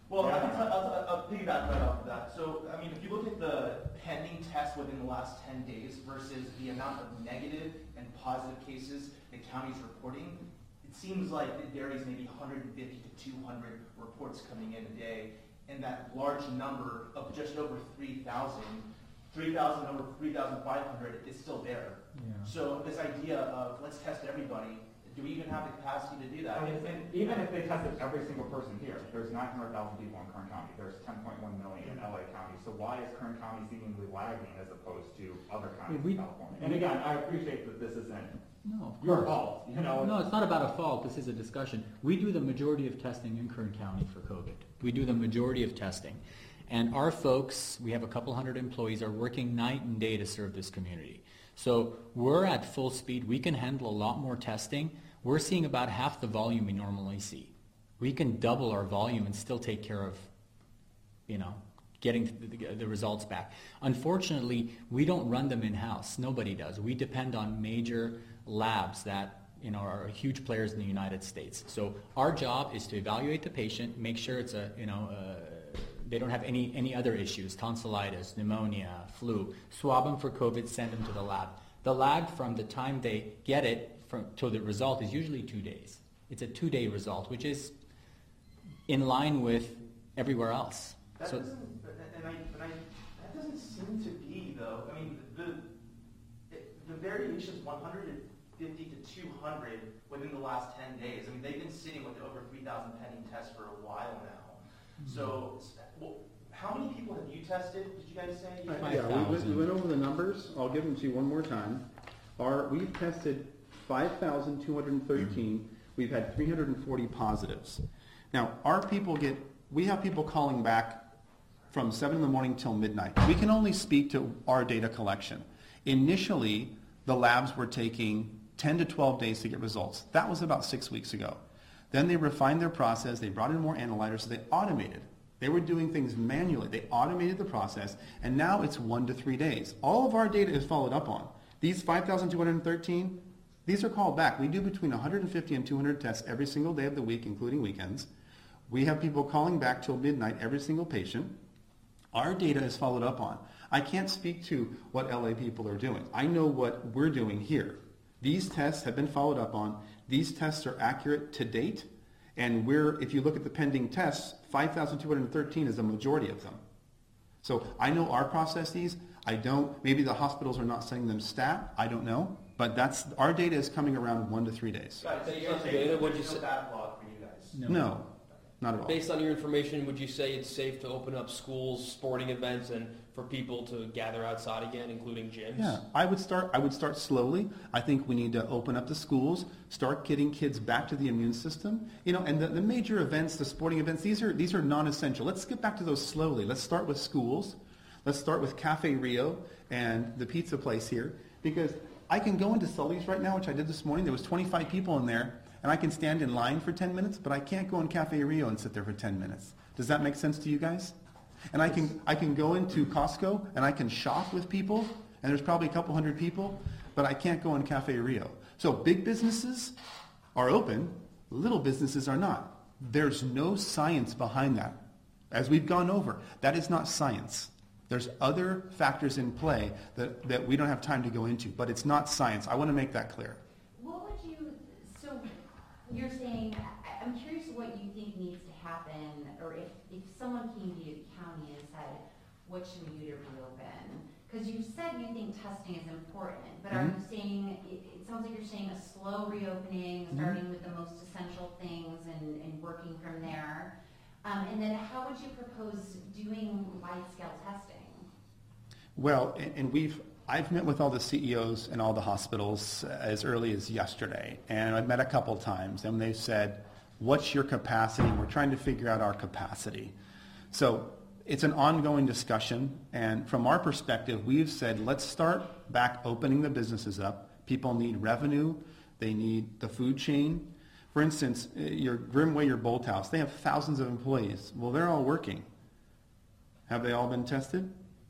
Well, I can t- I'll, I'll, I'll piggyback right off of that. So, I mean, if you look at the pending tests within the last ten days versus the amount of negative and positive cases the county's reporting, it seems like it varies maybe one hundred fifty to two hundred reports coming in a day, and that large number of just over three thousand, three thousand over three thousand five hundred is still there. Yeah. So this idea of let's test everybody, do we even have the capacity to do that? I mean, and even if they tested every single person here, there's nine hundred thousand people in Kern County. There's ten point one million in L A County. So why is Kern County seemingly lagging as opposed to other counties We- in California? And again, I appreciate that this isn't No, of your course. fault. You know, No, it's not about a fault. This is a discussion. We do the majority of testing in Kern County for COVID. We do the majority of testing. And our folks, we have a couple hundred employees, are working night and day to serve this community. So we're at full speed. We can handle a lot more testing. We're seeing about half the volume we normally see. We can double our volume and still take care of, you know, getting the, the, the results back. Unfortunately, we don't run them in-house. Nobody does. We depend on major labs that, you know, are huge players in the United States. So our job is to evaluate the patient, make sure it's a, you know, uh, they don't have any, any other issues, tonsillitis, pneumonia, flu, swab them for COVID, send them to the lab. The lag from the time they get it from to the result is usually two days. It's a two-day result, which is in line with everywhere else. That So, doesn't, and I, and I, that doesn't seem to be though. I mean, the it, the variation is one hundred fifty to two hundred within the last ten days. I mean, they've been sitting with over three thousand pending tests for a while now. Mm-hmm. So, well, how many people have you tested? Did you guys say? You Five Yeah, we went, we thousand. went over the numbers. I'll give them to you one more time. Our, we've tested five thousand two hundred thirteen. We've had three hundred forty positives. Now, our people get, we have people calling back from seven in the morning till midnight. We can only speak to our data collection. Initially, the labs were taking ten to twelve days to get results. That was about six weeks ago. Then they refined their process. They brought in more analyzers, so they automated. They were doing things manually. They automated the process, and now it's one to three days. All of our data is followed up on. These five thousand two hundred thirteen, these are called back. We do between one hundred fifty and two hundred tests every single day of the week, including weekends. We have people calling back till midnight, every single patient. Our data is followed up on. I can't speak to what L A people are doing. I know what we're doing here. These tests have been followed up on. These tests are accurate to date. And we're, if you look at the pending tests, five thousand two hundred thirteen is a majority of them. So I know our processes. I don't, maybe the hospitals are not sending them stat. I don't know. But that's, our data is coming around one to three days. Got it. So Based you're on the saying data, there's what'd you no say- backlog for you guys? no. No, not at all. Based on your information, would you say it's safe to open up schools, sporting events, and for people to gather outside again, including gyms? Yeah, I would start. I would start slowly. I think we need to open up the schools, start getting kids back to the immune system. You know, and the, the major events, the sporting events, these are these are non-essential. Let's get back to those slowly. Let's start with schools. Let's start with Cafe Rio and the pizza place here, because I can go into Sully's right now, which I did this morning. There was twenty-five people in there, and I can stand in line for ten minutes, but I can't go in Cafe Rio and sit there for ten minutes. Does that make sense to you guys? And I can I can go into Costco and I can shop with people, and there's probably a couple hundred people, but I can't go in Cafe Rio. So big businesses are open, little businesses are not. There's no science behind that. As we've gone over, that is not science. There's other factors in play that, that we don't have time to go into, but it's not science. I want to make that clear. What would you, so you're saying, I- I'm curious what you think needs to happen, or if, if someone came to you, the county, and said, what should we do to reopen? Because you said you think testing is important, but are you saying, it, it sounds like you're saying a slow reopening, Mhm. starting with the most essential things and, and working from there. Um, and then how would you propose doing wide-scale testing? Well, and, and we've I've met with all the C E Os in all the hospitals as early as yesterday, and I've met a couple times, and they've said, what's your capacity? We're trying to figure out our capacity. So it's an ongoing discussion, and from our perspective, we've said, let's start back opening the businesses up. People need revenue. They need the food chain. For instance, your Grimway, your Bolt House, they have thousands of employees. Well, they're all working. Have they all been tested?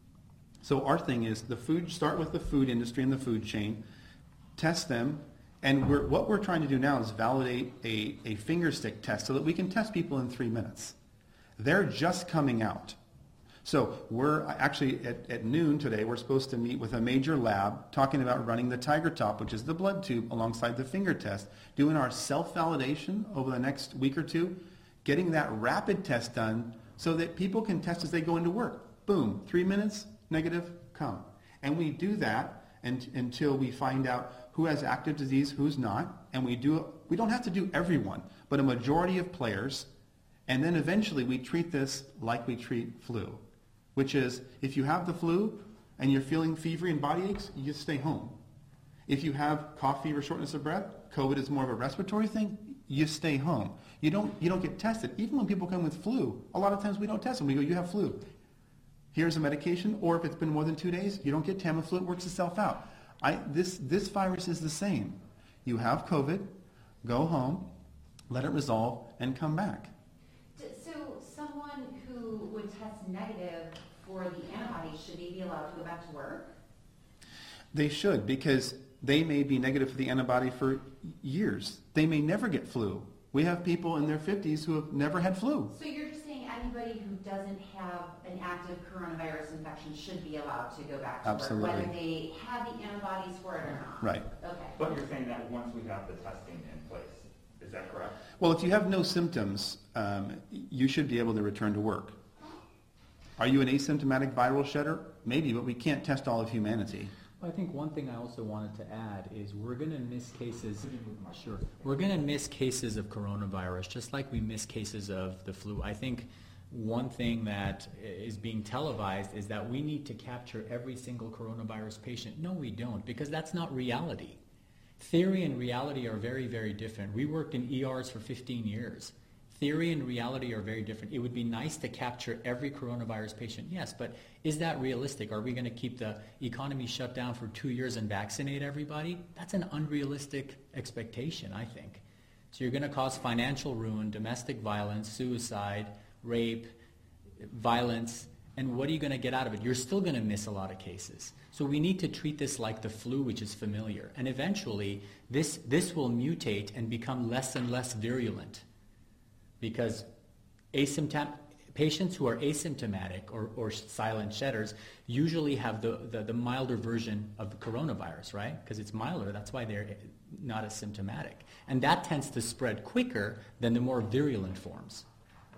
So our thing is the food, start with the food industry and the food chain, test them, and we're, what we're trying to do now is validate a, a finger stick test so that we can test people in three minutes. They're just coming out. So we're actually at, at noon today, we're supposed to meet with a major lab talking about running the TigerTop, which is the blood tube alongside the finger test, doing our self-validation over the next week or two, getting that rapid test done so that people can test as they go into work. Boom, three minutes, negative, come. And we do that and, until we find out who has active disease, who's not, and we do. We don't have to do everyone, but a majority of players, and then eventually we treat this like we treat flu. Which is, if you have the flu and you're feeling fever and body aches, you just stay home. If you have cough, fever, shortness of breath, COVID is more of a respiratory thing, you stay home. You don't, you don't get tested. Even when people come with flu, a lot of times we don't test them. We go, you have flu. Here's a medication, or if it's been more than two days, you don't get Tamiflu, it works itself out. I, this, this virus is the same. You have COVID, go home, let it resolve, and come back. So someone who would test negative for the antibodies, should they be allowed to go back to work? They should, because they may be negative for the antibody for years. They may never get flu. We have people in their fifties who have never had flu. So you're just saying anybody who doesn't have an active coronavirus infection should be allowed to go back to Absolutely. work, whether they have the antibodies for it or not? Right. Okay. But you're saying that once we have the testing in place, is that correct? Well, if you have no symptoms, um, you should be able to return to work. Are you an asymptomatic viral shedder? Maybe, but we can't test all of humanity. I think one thing I also wanted to add is we're going to miss cases. Sure, we're going to miss cases of coronavirus, just like we miss cases of the flu. I think one thing that is being televised is that we need to capture every single coronavirus patient. No, we don't, because that's not reality. Theory and reality are very, very different. We worked in E Rs for fifteen years. Theory and reality are very different. It would be nice to capture every coronavirus patient, yes, but is that realistic? Are we going to keep the economy shut down for two years and vaccinate everybody? That's an unrealistic expectation, I think. So you're going to cause financial ruin, domestic violence, suicide, rape, violence, and what are you going to get out of it? You're still going to miss a lot of cases. So we need to treat this like the flu, which is familiar. And eventually, this, this will mutate and become less and less virulent. Because asymptom- patients who are asymptomatic or, or silent shedders usually have the, the, the milder version of the coronavirus, right? Because it's milder, that's why they're not as symptomatic. And that tends to spread quicker than the more virulent forms.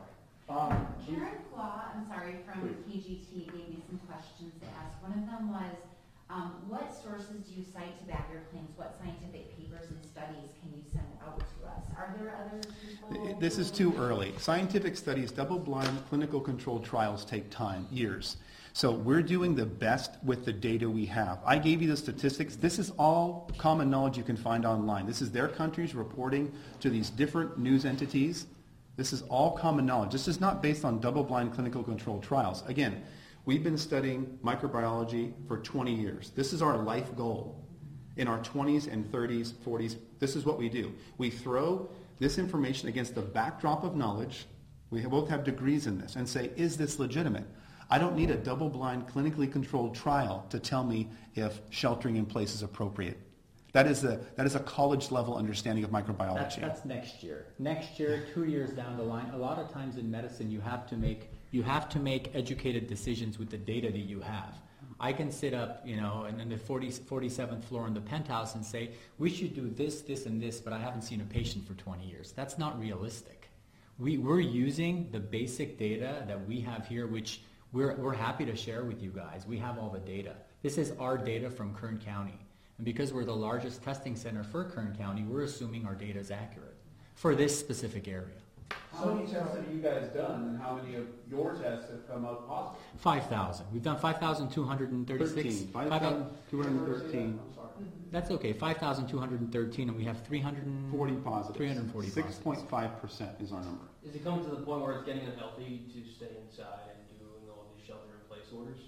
Um, Karen Claw, I'm sorry, from K G T gave me some questions to ask. One of them was, um, what sources do you cite to back your claims? What scientific papers and studies can you send out to us? Are there other people? This is too early. Scientific studies, double-blind clinical controlled trials take time, years. So we're doing the best with the data we have. I gave you the statistics. This is all common knowledge you can find online. This is their countries reporting to these different news entities. This is all common knowledge. This is not based on double-blind clinical controlled trials. Again, we've been studying microbiology for twenty years. This is our life goal. In our twenties and thirties, forties, this is what we do. We throw this information against the backdrop of knowledge. We both have degrees in this and say, is this legitimate? I don't need a double-blind clinically controlled trial to tell me if sheltering in place is appropriate. That is a, that is a college-level understanding of microbiology. That's, that's next year. Next year, two years down the line, a lot of times in medicine you have to make you have to make educated decisions with the data that you have. I can sit up, you know, and in the forty, forty-seventh floor in the penthouse and say, we should do this, this, and this, but I haven't seen a patient for twenty years. That's not realistic. We, we're using the basic data that we have here, which we're, we're happy to share with you guys. We have all the data. This is our data from Kern County. And because we're the largest testing center for Kern County, we're assuming our data is accurate for this specific area. How many tests have you guys done, and how many of your tests have come up positive? five thousand. We've done five thousand two hundred thirty-six. thirteen. five thousand two hundred thirteen. I'm sorry. That's okay. five thousand two hundred thirteen, and we have three hundred forty positives. three hundred forty six point five percent is our number. Is it coming to the point where it's getting unhealthy to stay inside and doing all these shelter-in-place orders?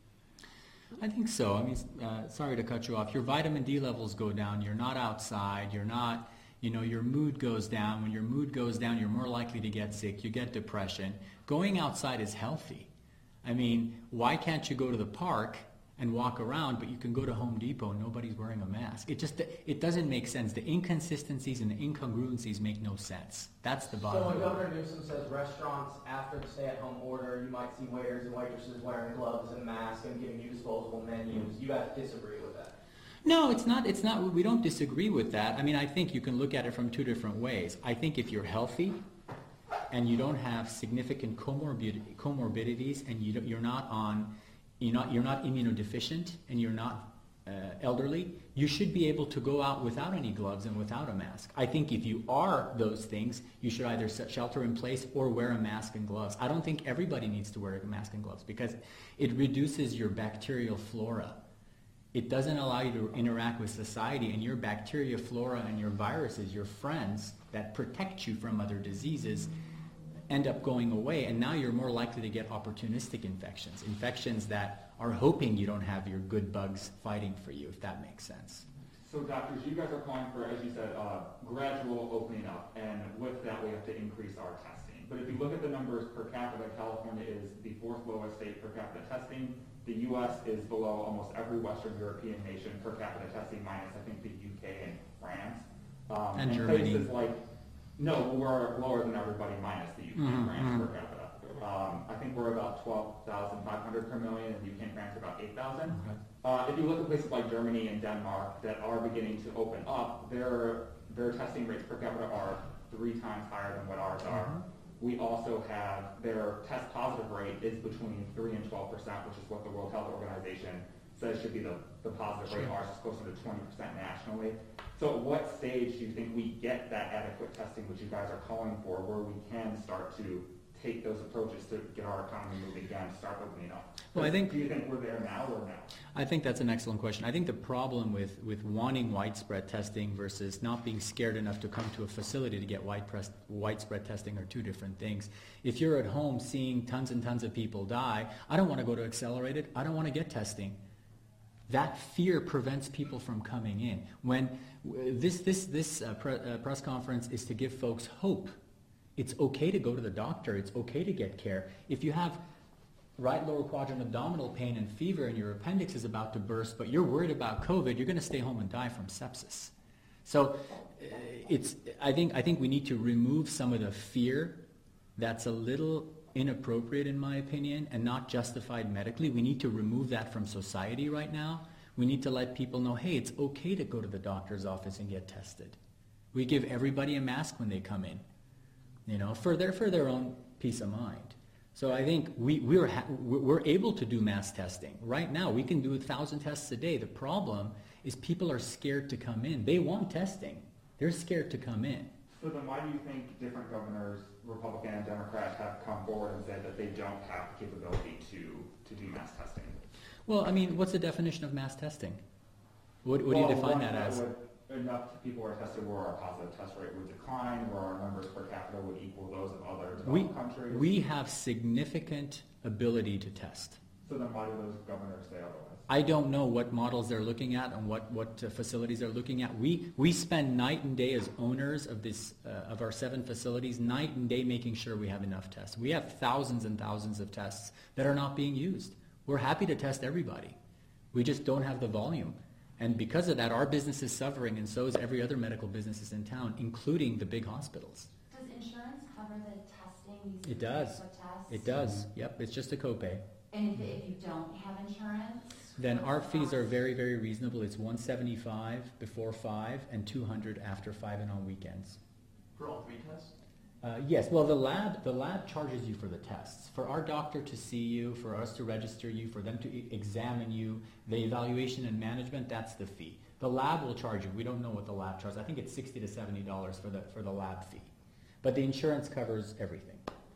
I think so. I mean, uh, sorry to cut you off. Your vitamin D levels go down. You're not outside. You're not, you know, your mood goes down. When your mood goes down, you're more likely to get sick. You get depression. Going outside is healthy. I mean, why can't you go to the park and walk around, but you can go to Home Depot and nobody's wearing a mask. It just, it doesn't make sense. The inconsistencies and the incongruencies make no sense. That's the bottom So when line. Governor Newsom says restaurants, after the stay-at-home order, you might see waiters and waitresses wearing gloves and masks and giving you disposable menus, you guys disagree with that? No, it's not, it's not, we don't disagree with that. I mean, I think you can look at it from two different ways. I think if you're healthy and you don't have significant comorbid, comorbidities and you don't, you're not on, you're not, you're not immunodeficient and you're not uh, elderly, you should be able to go out without any gloves and without a mask. I think if you are those things, you should either shelter in place or wear a mask and gloves. I don't think everybody needs to wear a mask and gloves because it reduces your bacterial flora. It doesn't allow you to interact with society, and your bacteria flora and your viruses, your friends that protect you from other diseases, end up going away, and now you're more likely to get opportunistic infections, infections that are hoping you don't have your good bugs fighting for you, if that makes sense. So doctors, you guys are calling for, as you said, uh, gradual opening up, and with that we have to increase our testing. But if you look at the numbers per capita, California is the fourth lowest state per capita testing. The U S is below almost every Western European nation per capita testing, minus I think the U K and France. Um, And and Germany. places like, no, we're lower than everybody minus the U K Mhm, and France mhm. per capita. Um, I think we're about twelve thousand five hundred per million, and U K and France are about eight thousand. Okay. Uh, if you look at places like Germany and Denmark that are beginning to open up, their their testing rates per capita are three times higher than what ours are. Mhm. We also have their test positive rate is between three and twelve percent, which is what the World Health Organization says should be the, the positive rate. Sure. Ours is closer to twenty percent nationally. So at what stage do you think we get that adequate testing, which you guys are calling for, where we can start to take those approaches to get our economy moving again, start opening up? Well, I think- Do you think we're there now or now? I think that's an excellent question. I think the problem with, with wanting widespread testing versus not being scared enough to come to a facility to get wide press, widespread testing are two different things. If you're at home seeing tons and tons of people die, I don't want to go to Accelerated. I don't want to get testing. That fear prevents people from coming in. When this, this, this uh, pre, uh, press conference is to give folks hope. It's okay to go to the doctor. It's okay to get care. If you have right lower quadrant abdominal pain and fever and your appendix is about to burst, but you're worried about COVID, you're going to stay home and die from sepsis. So uh, it's, I think, I think we need to remove some of the fear that's a little inappropriate in my opinion and not justified medically. We need to remove that from society right now. We need to let people know, hey, it's okay to go to the doctor's office and get tested. We give everybody a mask when they come in, you know, for their, for their own peace of mind. So I think we, we're, ha- we're able to do mass testing. Right now, we can do a thousand tests a day. The problem is people are scared to come in. They want testing. They're scared to come in. So then why do you think different governors, Republican and Democrat, have come forward and said that they don't have the capability to, to do mass testing? Well, I mean, what's the definition of mass testing? What, what do you Well, define one that as? would- enough people were tested where our positive test rate would decline, where our numbers per capita would equal those of other developed We, countries. we have significant ability to test. So then why do those governors say otherwise? I don't know what models they're looking at and what, what uh, facilities they're looking at. We, we spend night and day as owners of, this, uh, of our seven facilities, night and day making sure we have enough tests. We have thousands and thousands of tests that are not being used. We're happy to test everybody. We just don't have the volume. And because of that, our business is suffering, and so is every other medical business in town, including the big hospitals. Does insurance cover the testing? These It does. tests? It does. Yep, it's just a copay. And if, if you don't have insurance? Then what's our the fees are cost? very, very reasonable. It's one seventy-five before five and two hundred after five and on weekends. For all three tests? Uh, yes, well, the lab, the lab charges you for the tests. For our doctor to see you, for us to register you, for them to e- examine you, the evaluation and management, that's the fee. The lab will charge you. We don't know what the lab charges. I think it's sixty to seventy dollars for the, for the lab fee. But the insurance covers everything.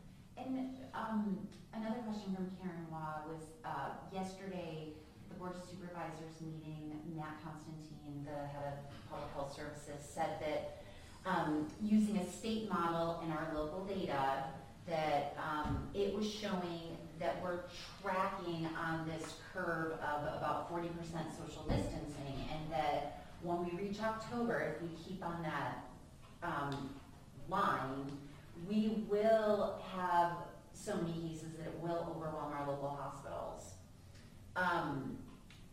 And um, another question from Karen Waugh was uh, yesterday, the Board of Supervisors meeting, Matt Constantine, the head of Public Health Services, said that um, using a state model in our local data, that um, it was showing that we're tracking on this curve of about forty percent social distancing, and that when we reach October, if we keep on that um, line, we will have so many cases that it will overwhelm our local hospitals. Um,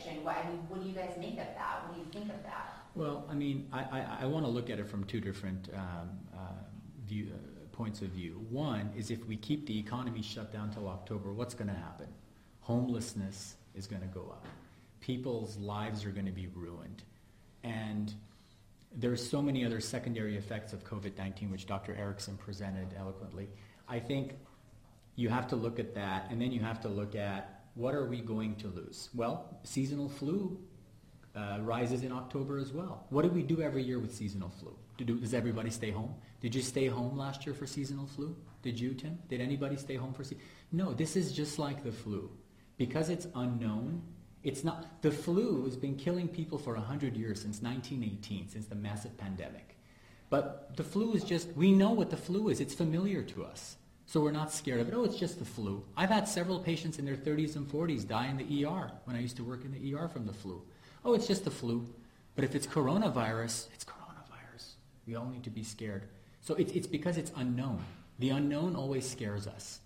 prediction? What, I mean, what do you guys make of that? What do you think of that? Well, I mean, I, I, I want to look at it from two different um, uh, view, uh, points of view. One is if we keep the economy shut down till October, what's going to happen? Homelessness is going to go up. People's lives are going to be ruined. And there's so many other secondary effects of COVID nineteen, which Doctor Erickson presented eloquently. I think you have to look at that, and then you have to look at what are we going to lose? Well, seasonal flu uh, rises in October as well. What do we do every year with seasonal flu? Do, do, does everybody stay home? Did you stay home last year for seasonal flu? Did you, Tim? Did anybody stay home for se- No, this is just like the flu. Because it's unknown, it's not, the flu has been killing people for one hundred years, since nineteen eighteen, since the massive pandemic. But the flu is just, we know what the flu is. It's familiar to us. So we're not scared of it. Oh, it's just the flu. I've had several patients in their thirties and forties die in the E R when I used to work in the E R from the flu. Oh, it's just the flu. But if it's coronavirus, it's coronavirus. We all need to be scared. So it's, it's because it's unknown. The unknown always scares us.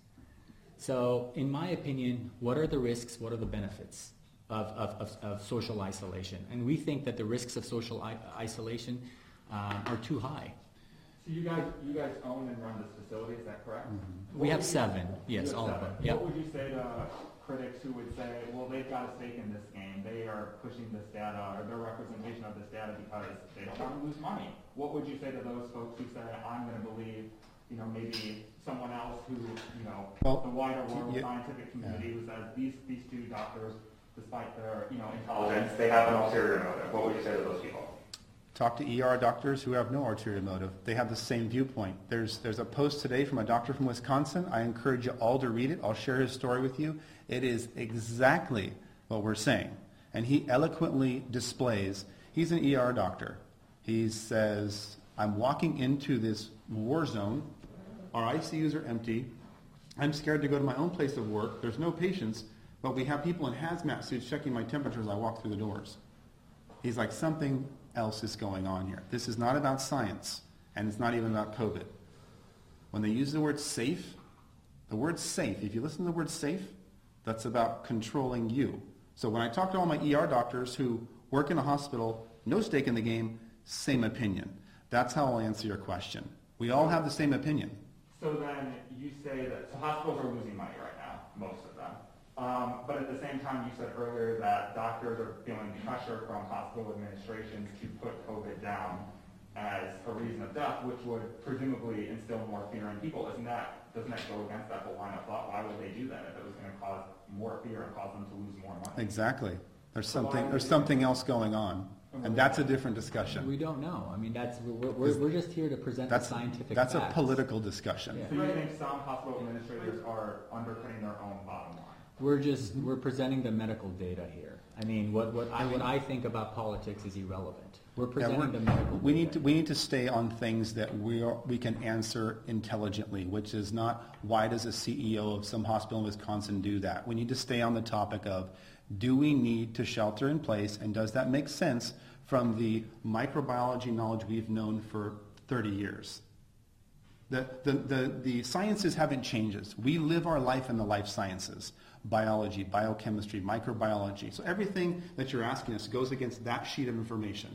So in my opinion, what are the risks? What are the benefits of, of, of, of social isolation? And we think that the risks of social I- isolation uh, are too high. So you guys, you guys own and run this facility, is that correct? Mm-hmm. We have seven, yes, all of them. Yep. What would you say to critics who would say, well, they've got a stake in this game, they are pushing this data, or their representation of this data because they don't want to lose money? What would you say to those folks who say, I'm going to believe, you know, maybe someone else who, you know, Well, the wider world yeah, scientific community yeah. who says these, these two doctors, despite their, you know, intelligence, they have an ulterior motive. What would you say to those people? Talk to E R doctors who have no ulterior motive. They have the same viewpoint. There's, there's a post today from a doctor from Wisconsin. I encourage you all to read it. I'll share his story with you. It is exactly what we're saying. And he eloquently displays, he's an E R doctor. He says, I'm walking into this war zone. Our I C Us are empty. I'm scared to go to my own place of work. There's no patients, but we have people in hazmat suits checking my temperature as I walk through the doors. He's like, something else is going on here. This is not about science, and it's not even about COVID. When they use the word safe, the word safe, if you listen to the word safe, that's about controlling you. So when I talk to all my E R doctors who work in a hospital, no stake in the game, same opinion. That's how I'll answer your question. We all have the same opinion. So then you say that so hospitals are losing money right now, most of them. Um, but at the same time, you said earlier that doctors are feeling pressure from hospital administrations to put COVID down as a reason of death, which would presumably instill more fear in people. Isn't that, doesn't that go against that whole line of thought? Why would they do that if it was going to cause more fear and cause them to lose more money? Exactly. There's So why something, would there's you- something else going on. And that's a different We discussion. don't know. I mean, that's we're, we're, we're just here to present the That's, scientific that's a facts. political discussion. Yeah. So you think some hospital administrators are undercutting their own bottom line? We're just we're presenting the medical data here. I mean, what, what I what I think about politics is irrelevant. We're Yeah, presenting we're- the medical we data. need to we need to stay on things that we are, we can answer intelligently, which is not why does a C E O of some hospital in Wisconsin do that. We need to stay on the topic of, do we need to shelter in place, and does that make sense from the microbiology knowledge we've known for thirty years? The, the, the, the sciences haven't changed. We live our life in the life sciences. Biology, biochemistry, microbiology. So everything that you're asking us goes against that sheet of information.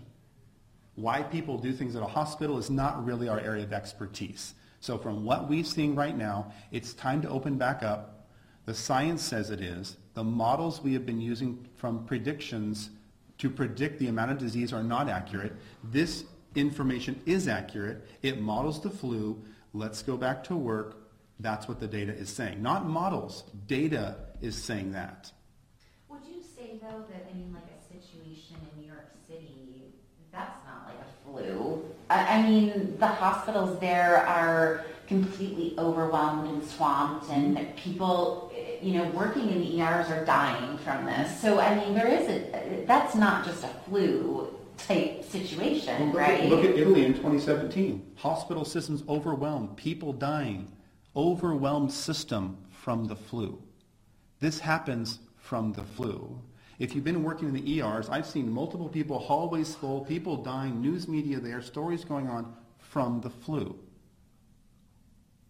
Why people do things at a hospital is not really our area of expertise. So from what we've seen right now, it's time to open back up. The science says it is. The models we have been using from predictions to predict the amount of disease are not accurate. This information is accurate. It models the flu. Let's go back to work. That's what the data is saying. Not models. Data is saying that. Would you say though that, I mean, like a situation in New York City, that's not like a flu? I, I mean, the hospitals there are completely overwhelmed and swamped, and people, you know, working in the E Rs are dying from this. So, I mean, there is a, that's not just a flu type situation, Look right? at, look at Italy in twenty seventeen. Hospital systems overwhelmed, people dying. Overwhelmed system from the flu. This happens from the flu. If you've been working in the E Rs, I've seen multiple people, hallways full, people dying, news media there, stories going on from the flu.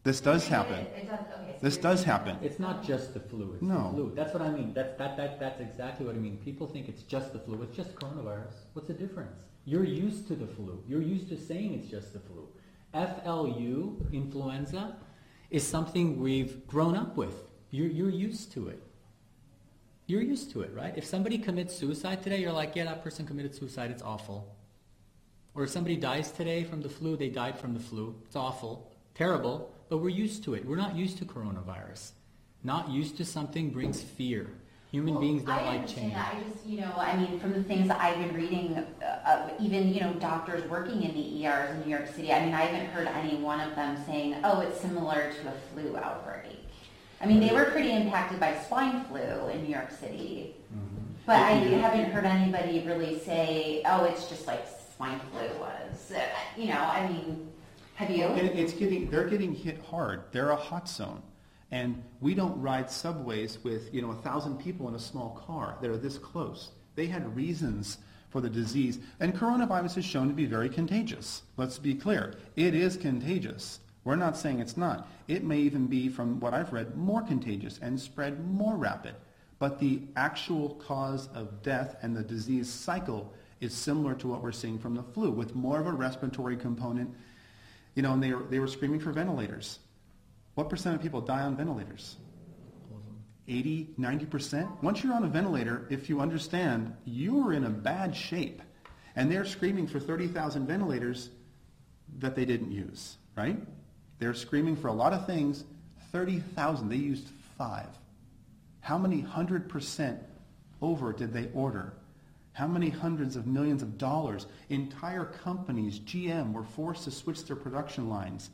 This does I get happen. it. It does, okay, so This you're does saying happen. It's not just the flu, it's No. the flu. That's what I mean. That's, that, that, that's exactly what I mean. People think it's just the flu. It's just coronavirus. What's the difference? You're used to the flu. You're used to saying it's just the flu. F L U, influenza, is something we've grown up with. You're, you're used to it. You're used to it, right? If somebody commits suicide today, you're like, yeah, that person committed suicide. It's awful. Or if somebody dies today from the flu, they died from the flu. It's awful. Terrible. But we're used to it. We're not used to coronavirus. Not used to something brings fear. Human Well, beings don't I like understand change. that. I just, you know, I mean, from the things that I've been reading, uh, uh, even, you know, doctors working in the E Rs in New York City, I mean, I haven't heard any one of them saying, oh, it's similar to a flu outbreak. I mean, they were pretty impacted by swine flu in New York City. Mm-hmm. But I haven't heard anybody really say, oh, it's just like swine flu was. Uh, you know, I mean, have you? And it's getting, they're getting hit hard. They're a hot zone. And we don't ride subways with, you know, a thousand people in a small car that are this close. They had reasons for the disease. And coronavirus is shown to be very contagious. Let's be clear. It is contagious. We're not saying it's not. It may even be, from what I've read, more contagious and spread more rapid. But the actual cause of death and the disease cycle is similar to what we're seeing from the flu, with more of a respiratory component. You know, and they were, they were screaming for ventilators. What percent of people die on ventilators? eighty, ninety percent? Once you're on a ventilator, if you understand, you're in a bad shape. And they're screaming for thirty thousand ventilators that they didn't use, right? They're screaming for a lot of things, thirty thousand. They used five. How many hundred percent over did they order? How many hundreds of millions of dollars? Entire companies, G M, were forced to switch their production lines.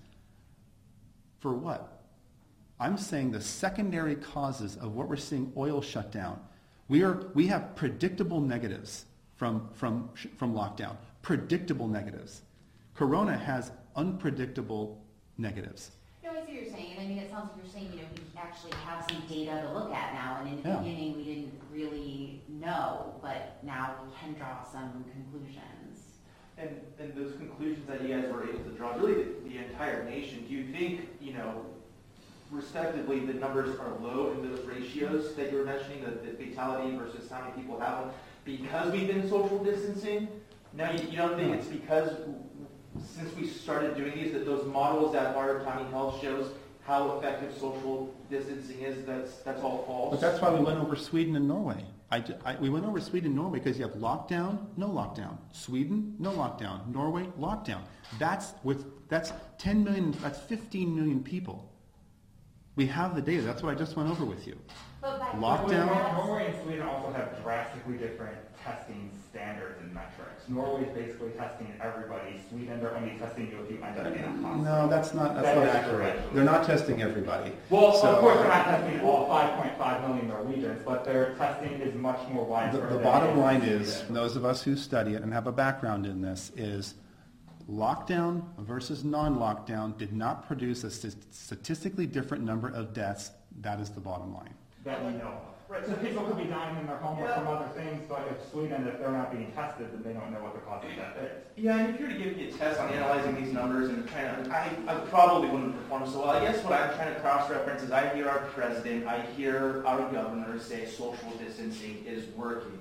For what? I'm saying the secondary causes of what we're seeing, oil shutdown. We are we have predictable negatives from from from lockdown. Predictable negatives. Corona has unpredictable negatives. No, I see what you're saying, and I mean, it sounds like you're saying, you know, we actually have some data to look at now, and in the Yeah. beginning, we didn't really know, but now we can draw some conclusions. And, and those conclusions that you guys were able to draw, really the, the entire nation, do you think, you know, respectively, the numbers are low in those ratios that you were mentioning, the, the fatality versus how many people have them, because we've been social distancing? Now, you, you don't think it's because, since we started doing these, that those models that Barb County Health shows how effective social distancing is, that's, that's all false? But that's why we went over Sweden and Norway. I, I, we went over Sweden and Norway because you have lockdown, no lockdown. Sweden, no lockdown. Norway, lockdown. That's with that's ten million. That's fifteen million people. We have the data. That's what I just went over with you. But by Lockdown? contrast- Norway and Sweden also have drastically different testing standards and metrics. Norway's basically testing everybody. Sweden, they're only testing you if you end up in a hospital. No, that's not that's That not is accurate. correct. They're not testing everybody. Well, So- of course, they're not testing all five point five million Norwegians, but their testing is much more The, widespread. the than bottom it is line in is, Sweden. those of us who study it and have a background in this, is lockdown versus non-lockdown did not produce a st- statistically different number of deaths. That is the bottom line. That we know of. Right, so people could be dying in their home or from other things, but if Sweden, if they're not being tested, then they don't know what the cause of death is. Yeah, and if you were to give me a test on analyzing these numbers and trying to, I, I probably wouldn't perform so well. I guess what I'm trying to cross-reference is I hear our president, I hear our governor say social distancing is working.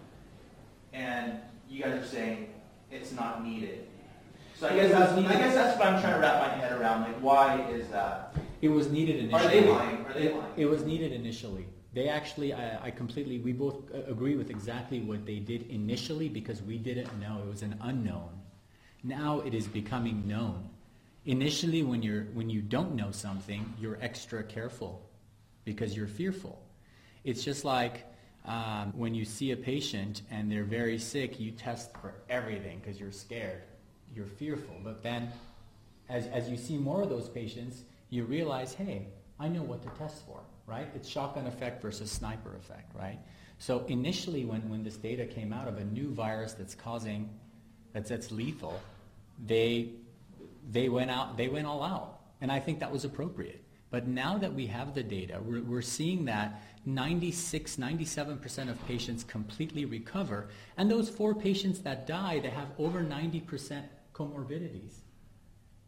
And you guys are saying it's not needed. So I guess that's, I guess that's what I'm trying to wrap my head around. Like, why is that? It was needed initially. Are they lying? Are they It, lying? it was needed initially. They actually, I, I completely, we both uh, agree with exactly what they did initially because we didn't know. It was an unknown. Now it is becoming known. Initially, when you're when you don't know something, you're extra careful because you're fearful. It's just like um, when you see a patient and they're very sick, you test for everything because you're scared. You're fearful. But then as, as you see more of those patients, you realize, hey, I know what to test for, right? It's shotgun effect versus sniper effect, right? So initially when, when this data came out of a new virus that's causing, that's, that's lethal, they, they went out, they went all out. And I think that was appropriate. But now that we have the data, we're, we're seeing that ninety-six, ninety-seven percent of patients completely recover. And those four patients that die, they have over ninety percent comorbidities.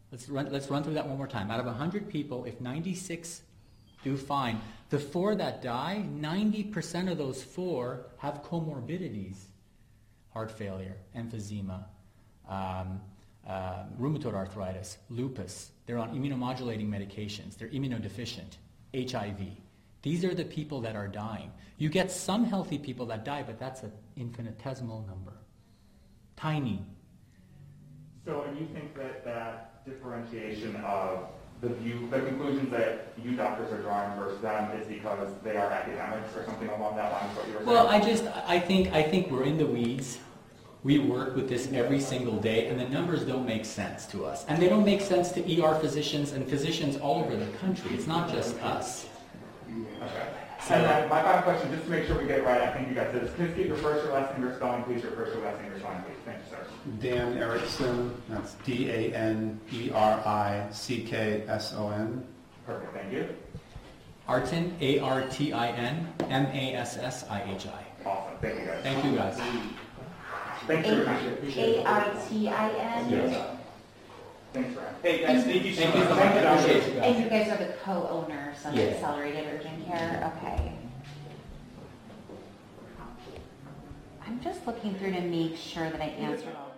Let's run, let's run through that one more time. Out of one hundred people, if ninety-six do fine, the four that die, ninety percent of those four have comorbidities. Heart failure, emphysema, um, uh, rheumatoid arthritis, lupus. They're on immunomodulating medications. They're immunodeficient, H I V. These are the people that are dying. You get some healthy people that die, but that's an infinitesimal number. Tiny. So, and you think that that differentiation of the view, the conclusions that you doctors are drawing versus them is because they are academics or something along that line? What you were saying? Well, I just, I think, I think we're in the weeds. We work with this every single day, and the numbers don't make sense to us. And they don't make sense to E R physicians and physicians all over the country. It's not just us. Okay. And then my final question, just to make sure we get it right, I think you guys did this. Please get your first, your last name, your spelling, please. Your first, your last name, your spelling, please. Thank you, sir. Dan Erickson, that's D A N E R I C K S O N. Perfect, thank you. Artin, A R T I N, M A S S I H I. Awesome, thank you guys. Thank you, guys. Thanks for your time. A R T I N? Yes. Thanks, Brian. Hey guys, thank you so Thank you much. so much. I appreciate you guys. And you guys are the co-owners of Yeah. Accelerated Urgent Care? Okay. I'm just looking through to make sure that I answered all